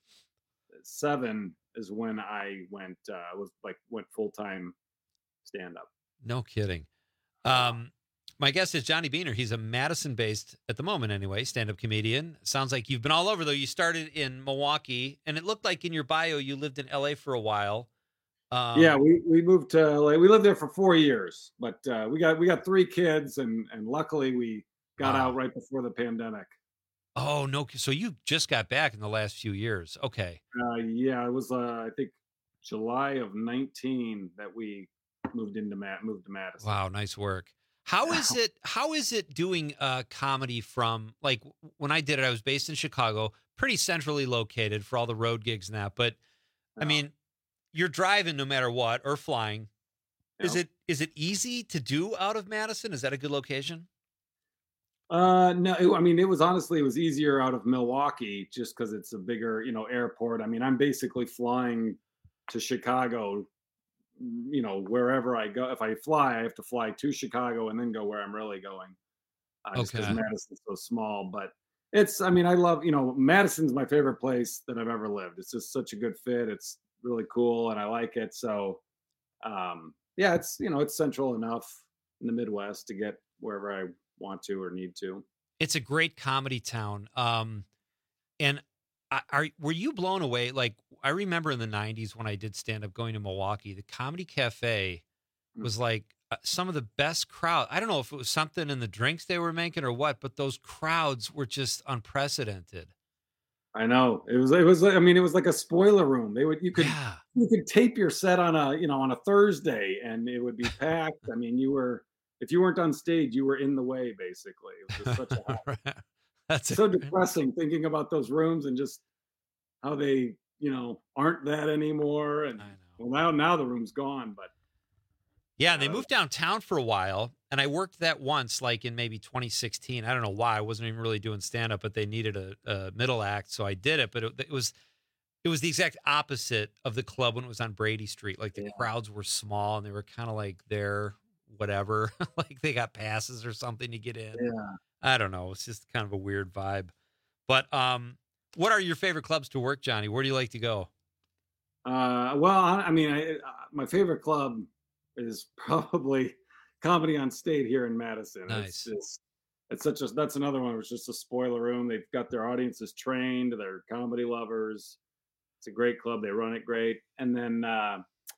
seven is when I went, uh, was like, went full-time stand-up. No kidding. Um, my guest is Johnny Beaner. He's a Madison-based, at the moment anyway, stand-up comedian. Sounds like you've been all over, though. You started in Milwaukee, and it looked like in your bio you lived in L A for a while. Um, Yeah, we, we moved to L A. We lived there for four years, but uh, we got we got three kids, and and luckily we got Wow. out right before the pandemic. Oh, no. So you just got back in the last few years. Okay. Uh, yeah, it was uh, I think July of nineteen that we moved into Matt moved to Madison. Wow, nice work. How is it? How is it doing uh, comedy from like w- when I did it? I was based in Chicago, pretty centrally located for all the road gigs and that. But I mean, you're driving no matter what or flying. Is Yeah. it is it easy to do out of Madison? Is that a good location? Uh, no, it- I mean it was honestly it was easier out of Milwaukee just because it's a bigger you know airport. I mean I'm basically flying to Chicago, you know wherever I go. If I fly, I have to fly to Chicago and then go where I'm really going. Uh, just because Okay. Madison's so small, but it's I mean I love you know Madison's my favorite place that I've ever lived. It's just such a good fit. It's really cool and I like it. So um, yeah, it's you know it's central enough in the Midwest to get wherever I want to or need to. It's a great comedy town. Um, and I- are were you blown away? Like I remember in the nineties when I did stand up going to Milwaukee, the Comedy Cafe was like uh, some of the best crowd. I don't know if it was something in the drinks they were making or what, but those crowds were just unprecedented. I know it was. It was. like- I mean, it was like a spoiler room. They would. You could. You could tape your set on a. You know, on a Thursday, and it would be packed. I mean, you were. If you weren't on stage, you were in the way. Basically, it was just such a. That's so depressing thinking about those rooms and just how they, you know, aren't that anymore. And well, now now the room's gone, but Yeah, and they moved downtown for a while, and I worked that once, like in maybe twenty sixteen. I don't know why. I wasn't even really doing stand up, but they needed a, a middle act, so I did it. But it, it was it was the exact opposite of the club when it was on Brady Street. Like the crowds were small, and they were kind of like there, whatever, like they got passes or something to get in. Yeah. I don't know. It's just kind of a weird vibe. But um, what are your favorite clubs to work, Johnny? Where do you like to go? Uh, well, I, I mean, I, uh, my favorite club is probably Comedy on State here in Madison. Nice. It's just, it's such a, that's another one. It's just a spoiler room. They've got their audiences trained. They're comedy lovers. It's a great club. They run it great. And then, uh,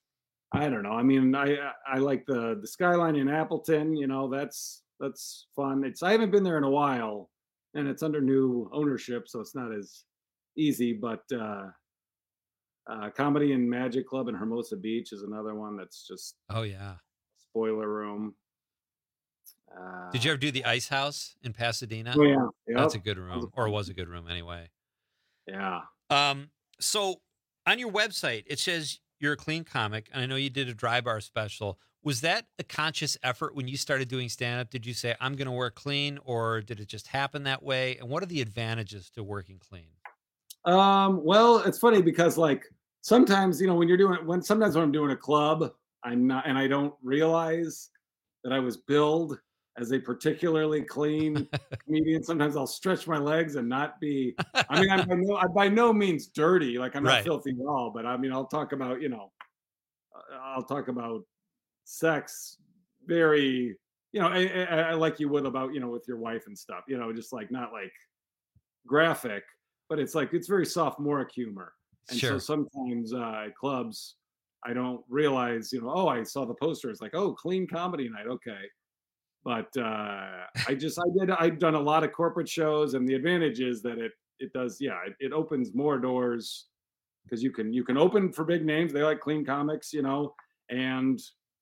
I don't know. I mean, I, I like the, the Skyline in Appleton, you know, that's, that's fun. It's, I haven't been there in a while and it's under new ownership, so it's not as easy, but, uh, Uh, Comedy and Magic Club in Hermosa Beach is another one that's just Oh yeah, spoiler room. Uh, Did you ever do the Ice House in Pasadena? Oh, yeah. Yep. That's a good room, or was a good room anyway. Yeah. Um. So on your website, it says you're a clean comic, and I know you did a dry bar special. Was that a conscious effort when you started doing stand-up? Did you say, I'm going to work clean, or did it just happen that way? And what are the advantages to working clean? Um, well, it's funny because like sometimes, you know, when you're doing when sometimes when I'm doing a club, I'm not, and I don't realize that I was billed as a particularly clean comedian. Sometimes I'll stretch my legs and not be, I mean, I'm by no, I'm by no means dirty. Like I'm not Right. filthy at all, but I mean, I'll talk about, you know, uh, I'll talk about sex very, you know, I, I, I like you would about, you know, with your wife and stuff, you know, just like not like graphic, but it's like, it's very sophomoric humor. And Sure. so sometimes uh, at clubs, I don't realize, you know, oh, I saw the poster. It's like, oh, clean comedy night. Okay. But uh, I just, I did, I've done a lot of corporate shows, and the advantage is that it, it does, yeah, it, it opens more doors because you can, you can open for big names. They like clean comics, you know, and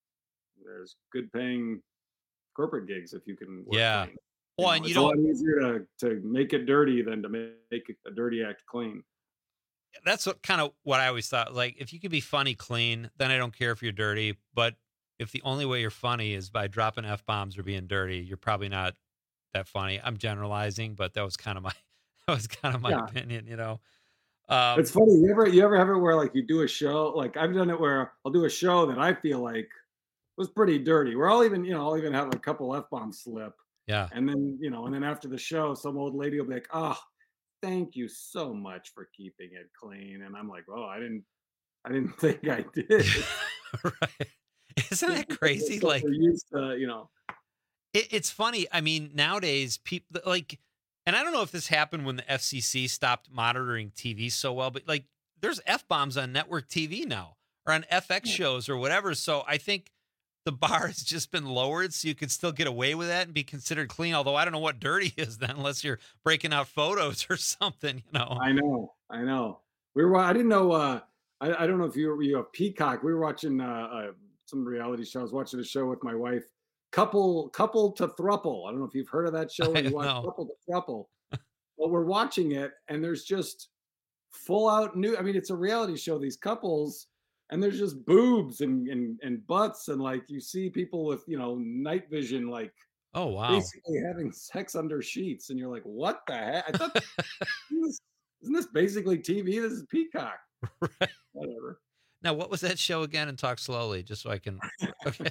there's good paying corporate gigs if you can work Yeah. clean. Well, know, and you it's a lot don't, easier to, to make it dirty than to make a dirty act clean. that's what, kind of what I always thought. Like, if you can be funny clean, then I don't care if you're dirty. But if the only way you're funny is by dropping F-bombs or being dirty, you're probably not that funny. I'm generalizing, but that was kind of my, that was kind of my Yeah. opinion, you know? Um, It's funny. You ever you ever have it where like you do a show? Like I've done it where I'll do a show that I feel like was pretty dirty. Where I'll even you know I'll even have a couple F bombs slip, yeah. and then you know and then after the show, some old lady will be like, "Oh, thank you so much for keeping it clean." And I'm like, "Oh, I didn't I didn't think I did." Right. Isn't that crazy? So Like, we're used to, you know. It, it's funny. I mean, nowadays, people like, and I don't know if this happened when the F C C stopped monitoring T V so well, but like, there's F-bombs on network T V now or on F X shows or whatever. So I think the bar has just been lowered so you can still get away with that and be considered clean. Although I don't know what dirty is then, unless you're breaking out photos or something, you know. I know, I know. We were. I didn't know. Uh, I, I don't know if you were you a Peacock. We were watching uh, uh, some reality show. I was watching a show with my wife. Couple, couple to thruple. I don't know if you've heard of that show. Where you watch No. couple to thruple. But we're watching it, and there's just full out new. I mean, it's a reality show. These couples, and there's just boobs and and and butts, and like you see people with you know night vision, like Oh, wow. basically having sex under sheets, and you're like, what the heck? I thought this, isn't this basically T V? This is Peacock. Right. Whatever. Now, what was that show again? And talk slowly, just so I can. Okay.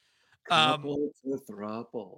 Um, Couple to thruple.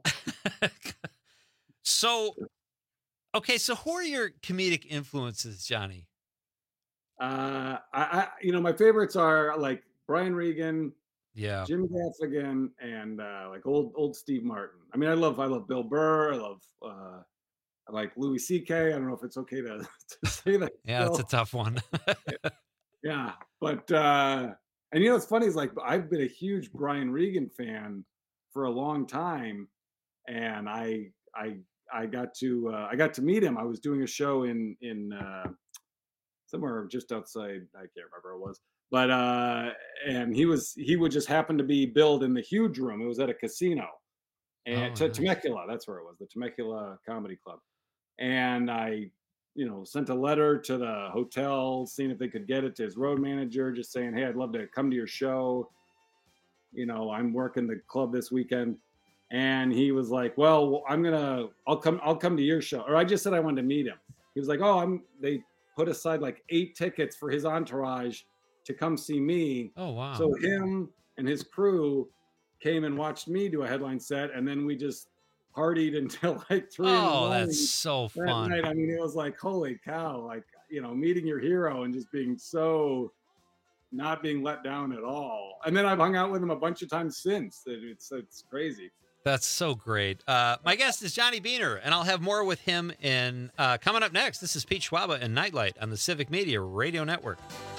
so, okay, so who are your comedic influences, Johnny? Uh, I, I, you know, my favorites are like Brian Regan, Yeah. Jim Gaffigan, and uh, like old old Steve Martin. I mean, I love I love Bill Burr. I love uh, I like Louis C K. I don't know if it's okay to, to say that. Yeah, it's a still. tough one. Yeah, but uh, and you know what's funny is like I've been a huge Brian Regan fan for a long time, and I I I got to uh, I got to meet him. I was doing a show in in uh, somewhere just outside. I can't remember where it was, but uh, and he was he would just happen to be billed in the huge room. It was at a casino, and Oh, to nice. Temecula. That's where it was, the Temecula Comedy Club. And I, you know, sent a letter to the hotel, seeing if they could get it to his road manager, just saying, hey, I'd love to come to your show. You know, I'm working the club this weekend. And he was like, well, I'm gonna, I'll come, I'll come to your show. Or I just said I wanted to meet him. He was like, oh, I'm. They put aside like eight tickets for his entourage to come see me. Oh, wow. So him and his crew came and watched me do a headline set, and then we just partied until like three in the Oh, morning. that's so that fun. night. I mean, it was like, holy cow, like, you know, meeting your hero and just being so not being let down at all. And then I've hung out with him a bunch of times since. It- It's it's crazy. That's so great. Uh, my guest is Johnny Beaner, and I'll have more with him in uh, coming up next. This is Pete Schwaba and Nightlight on the Civic Media Radio Network.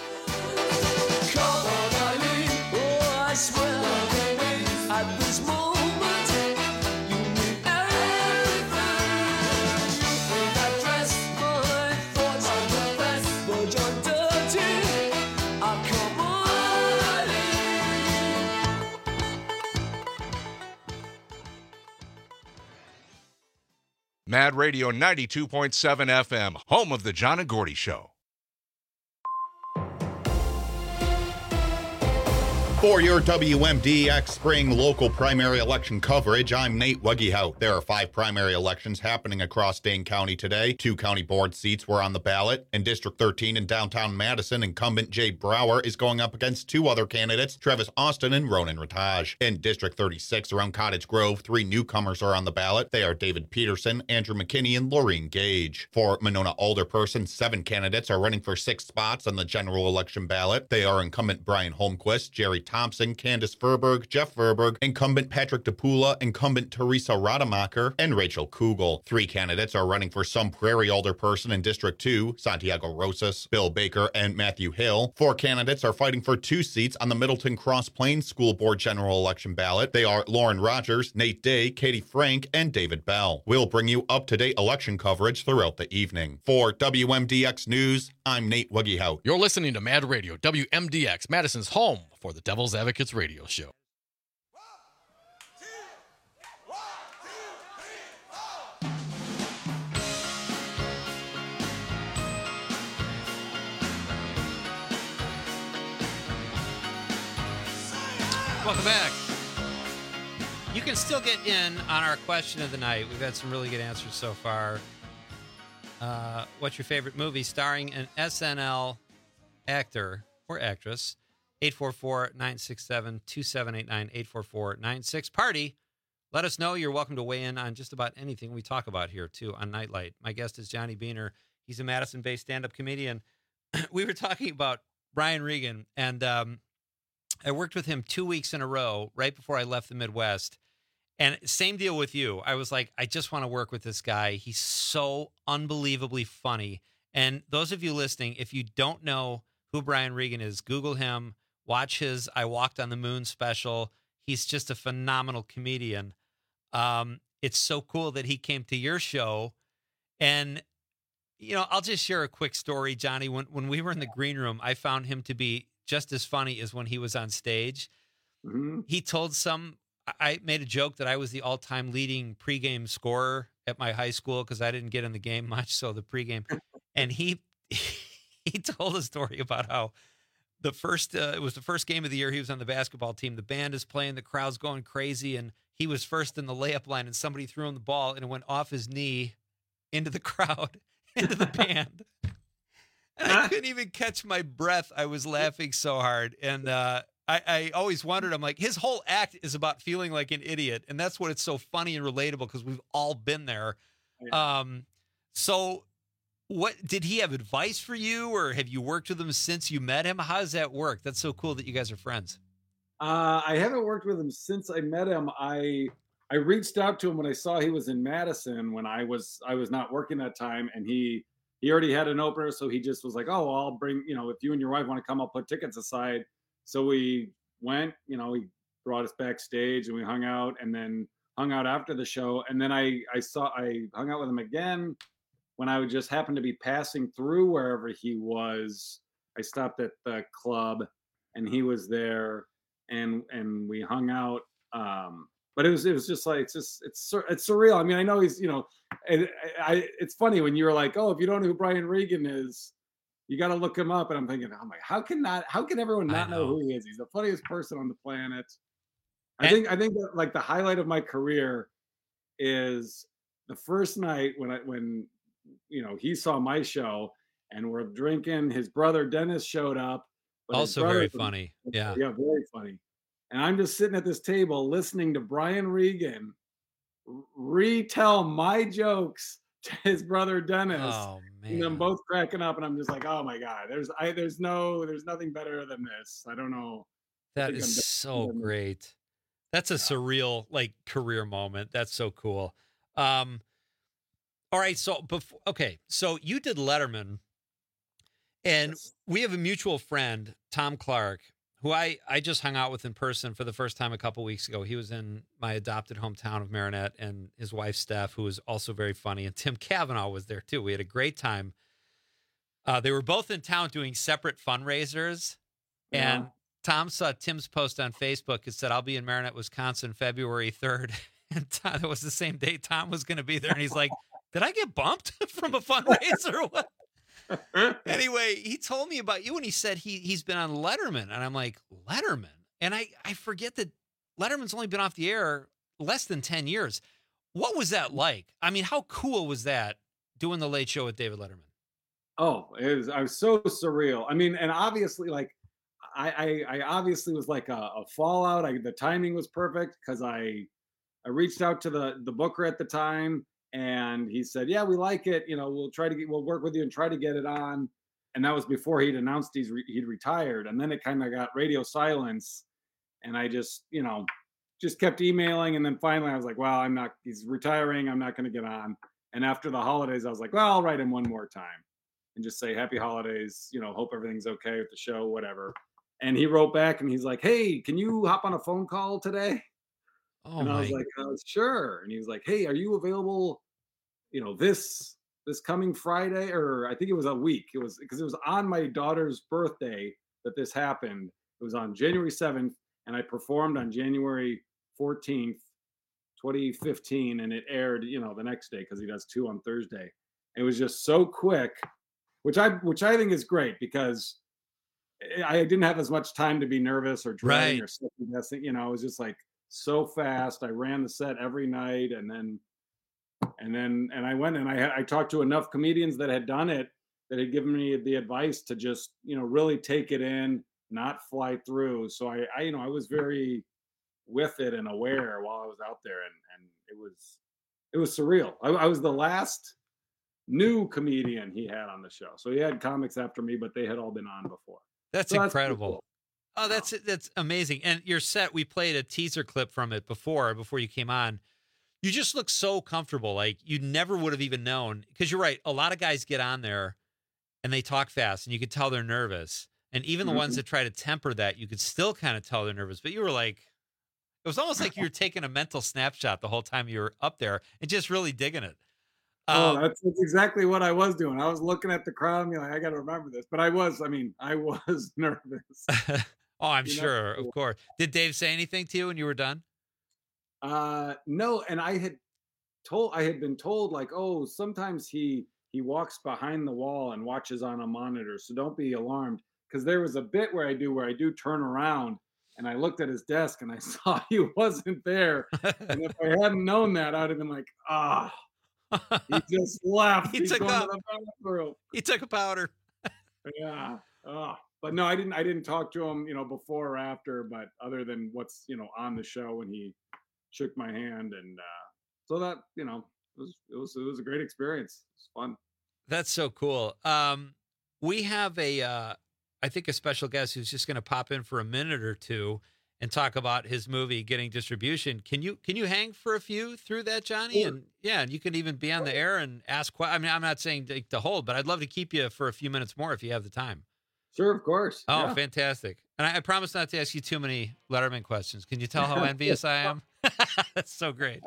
Oh, I swear, baby, at this moment, you mean everything. You think I dress my thoughts on the best, but you're dirty. Ah, come on, Mad Radio ninety-two point seven F M, home of the John and Gordy Show. For your W M D X spring local primary election coverage, I'm Nate Wuggyhout. There are five primary elections happening across Dane County today. Two county board seats were on the ballot. In District thirteen in downtown Madison, incumbent Jay Brower is going up against two other candidates, Travis Austin and Ronan Rataj. In District thirty-six around Cottage Grove, three newcomers are on the ballot. They are David Peterson, Andrew McKinney, and Laureen Gage. For Monona Alderperson, seven candidates are running for six spots on the general election ballot. They are incumbent Brian Holmquist, Jerry Thompson, Candace Verberg, Jeff Verberg, incumbent Patrick DePula, incumbent Teresa Rademacher, and Rachel Kugel. Three candidates are running for some Prairie Alderperson in District two, Santiago Rosas, Bill Baker, and Matthew Hill. Four candidates are fighting for two seats on the Middleton Cross Plains School Board general election ballot. They are Lauren Rogers, Nate Day, Katie Frank, and David Bell. We'll bring you up-to-date election coverage throughout the evening. For W M D X News, I'm Nate Wuggyhout. You're listening to Mad Radio, W M D X, Madison's home for the Devil's Advocates radio show. Welcome back. You can still get in on our question of the night. We've had some really good answers so far. Uh, what's your favorite movie starring an S N L actor or actress? eight four four, nine six seven, two seven eight nine, eight four four, nine six party. Let us know. You're welcome to weigh in on just about anything we talk about here, too, on Nightlight. My guest is Johnny Beaner. He's a Madison-based stand-up comedian. We were talking about Brian Regan, and um, I worked with him two weeks in a row right before I left the Midwest. And same deal with you. I was like, I just want to work with this guy. He's so unbelievably funny. And those of you listening, if you don't know who Brian Regan is, Google him. Watch his I Walked on the Moon special. He's just a phenomenal comedian. Um, it's so cool that he came to your show. And, you know, I'll just share a quick story, Johnny. When, when we were in the green room, I found him to be just as funny as when he was on stage. Mm-hmm. He told some, I made a joke that I was the all-time leading pregame scorer at my high school because I didn't get in the game much, so the pregame. And he he told a story about how the first, uh, it was the first game of the year he was on the basketball team. The band is playing, the crowd's going crazy, and he was first in the layup line, and somebody threw him the ball, and it went off his knee into the crowd, into the band. And I couldn't even catch my breath. I was laughing so hard. And uh, I, I always wondered, I'm like, his whole act is about feeling like an idiot. And that's what it's so funny and relatable because we've all been there. Yeah. Um, so what did he have advice for you, or have you worked with him since you met him? How does that work? That's so cool that you guys are friends. Uh, I haven't worked with him since I met him. I I reached out to him when I saw he was in Madison when I was I was not working that time, and he he already had an opener, so he just was like, "Oh, well, I'll bring, you know, if you and your wife want to come, I'll put tickets aside." So we went, you know, he brought us backstage and we hung out, and then hung out after the show, and then I I saw I hung out with him again when I would just happen to be passing through wherever he was. I stopped at the club, and he was there, and and we hung out. Um, but it was it was just like it's just it's it's surreal. I mean, I know he's, you know, I, I it's funny when you were like, oh, if you don't know who Brian Regan is, you got to look him up. And I'm thinking, I'm like, how can not how can everyone not know. know who he is? He's the funniest person on the planet. I and- think I think that like the highlight of my career is the first night when I when you know he saw my show and we're drinking. His brother Dennis showed up. Also very funny. Yeah, yeah, very funny. And I'm just sitting at this table listening to Brian Regan retell my jokes to his brother Dennis. Oh man! And them both cracking up, and I'm just like, oh my god, there's I there's no there's nothing better than this. I don't know. That is so great. That's a surreal like career moment. That's so cool. Um, all right, so before okay, so you did Letterman, and yes. We have a mutual friend, Tom Clark, who I, I just hung out with in person for the first time a couple weeks ago. He was in my adopted hometown of Marinette, and his wife, Steph, who was also very funny, and Tim Cavanaugh was there, too. We had a great time. Uh, they were both in town doing separate fundraisers, yeah. And Tom saw Tim's post on Facebook. It said, I'll be in Marinette, Wisconsin, February third. And Tom, that was the same day Tom was going to be there, and he's like, did I get bumped from a fundraiser or what? Anyway, he told me about you and he said he, he's been on Letterman. And I'm like, Letterman? And I, I forget that Letterman's only been off the air less than ten years. What was that like? I mean, how cool was that doing the Late Show with David Letterman? Oh, it was, I was so surreal. I mean, and obviously, like, I, I, I obviously was like a, a fallout. I, the timing was perfect because I, I reached out to the the booker at the time, and he said, "Yeah, we like it. You know, we'll try to get, we'll work with you and try to get it on." And that was before he'd announced he's re, he'd retired. And then it kind of got radio silence, and I just, you know, just kept emailing. And then finally, I was like, "Well, I'm not. He's retiring. I'm not going to get on." And after the holidays, I was like, "Well, I'll write him one more time and just say happy holidays. You know, hope everything's okay with the show, whatever." And he wrote back, and he's like, "Hey, can you hop on a phone call today?" Oh, and I was my. like, uh, "Sure." And he was like, "Hey, are you available? You know, this this coming Friday, or I think it was a week. It was because it was on my daughter's birthday that this happened. It was on January seventh, and I performed on January fourteenth, twenty fifteen, and it aired, you know, the next day because he does two on Thursday. It was just so quick, which I which I think is great because I didn't have as much time to be nervous or dreading Right. or second guessing. You know, it was just like so fast. I ran the set every night, and then and then and I went and I had I talked to enough comedians that had done it that had given me the advice to just, you know, really take it in, not fly through. So I, I you know, I was very with it and aware while I was out there, and and it was it was surreal. I, I was the last new comedian he had on the show. So he had comics after me, but they had all been on before. That's So pretty incredible. cool. Oh, that's that's amazing. And your set, we played a teaser clip from it before before you came on. You just look so comfortable. Like you never would have even known. Because you're right. A lot of guys get on there and they talk fast and you could tell they're nervous. And even the ones Mhm. that try to temper that, you could still kind of tell they're nervous. But you were like, it was almost like you were taking a mental snapshot the whole time you were up there and just really digging it. Oh, Um, that's, that's exactly what I was doing. I was looking at the crowd and being like, I got to remember this. But I was, I mean, I was nervous. oh, I'm You know? sure. Of course. Did Dave say anything to you when you were done? Uh, no, and I had told, I had been told like, oh, sometimes he he walks behind the wall and watches on a monitor, so don't be alarmed. Because there was a bit where I do where I do turn around and I looked at his desk and I saw he wasn't there. And if I hadn't known that, I'd have been like, ah, he just left. He He's took going a- to the bathroom. He took a powder. Yeah. Oh, but no, I didn't. I didn't talk to him, you know, before or after. But other than what's, you know, on the show, when he shook my hand, and uh, so that, you know, it was it was it was a great experience. It was fun. That's so cool. Um, we have a, uh, I think, a special guest who's just going to pop in for a minute or two and talk about his movie getting distribution. Can you can you hang for a few through that, Johnny? Sure. And yeah, and you can even be on the air and ask. que- I mean, I'm not saying to, to hold, but I'd love to keep you for a few minutes more if you have the time. Sure, of course. Oh, Yeah. fantastic! And I, I promise not to ask you too many Letterman questions. Can you tell how envious I am? That's so great.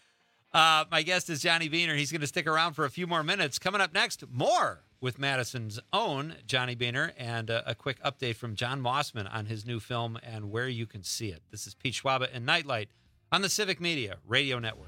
Uh, my guest is Johnny Beaner. He's going to stick around for a few more minutes. Coming up next, more with Madison's own Johnny Beaner and uh, a quick update from John Mossman on his new film and where you can see it. This is Pete Schwaba and Nightlight on the Civic Media Radio Network.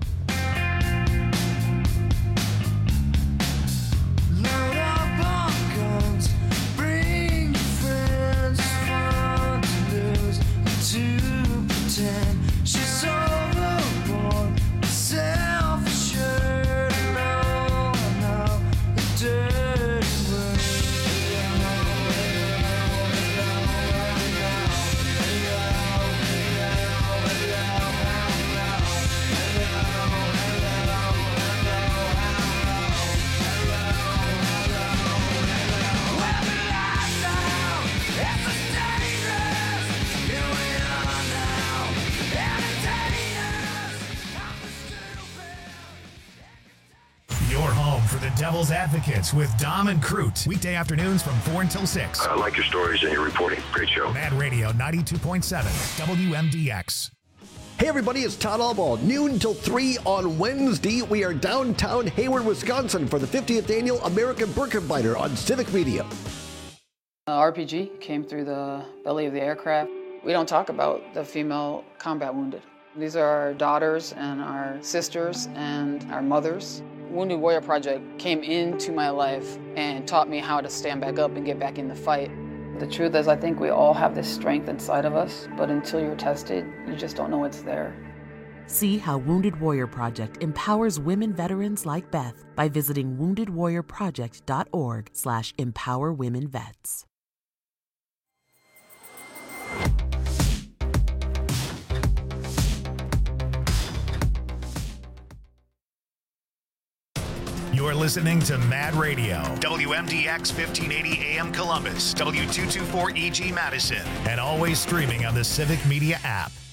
Load up on guns, bring your friends, fun to lose, to pretend she's overboard, self-assured, no, no, a dirty Your home for the Devil's Advocates with Dom and Crute. Weekday afternoons from four until six. I like your stories and your reporting. Great show. Mad Radio ninety-two point seven, W M D X. Hey everybody, it's Todd Albaugh. Noon till three on Wednesday. We are downtown Hayward, Wisconsin for the fiftieth Annual American Birkenbiter on Civic Media. Uh, R P G came through the belly of the aircraft. We don't talk about the female combat wounded. These are our daughters and our sisters and our mothers. Wounded Warrior Project came into my life and taught me how to stand back up and get back in the fight. The truth is, I think we all have this strength inside of us, but until you're tested, you just don't know it's there. See how Wounded Warrior Project empowers women veterans like Beth by visiting wounded warrior project dot org slash empower women vets. You're listening to Mad Radio, W M D X fifteen eighty A M Columbus, W two twenty-four E G Madison, and always streaming on the Civic Media app.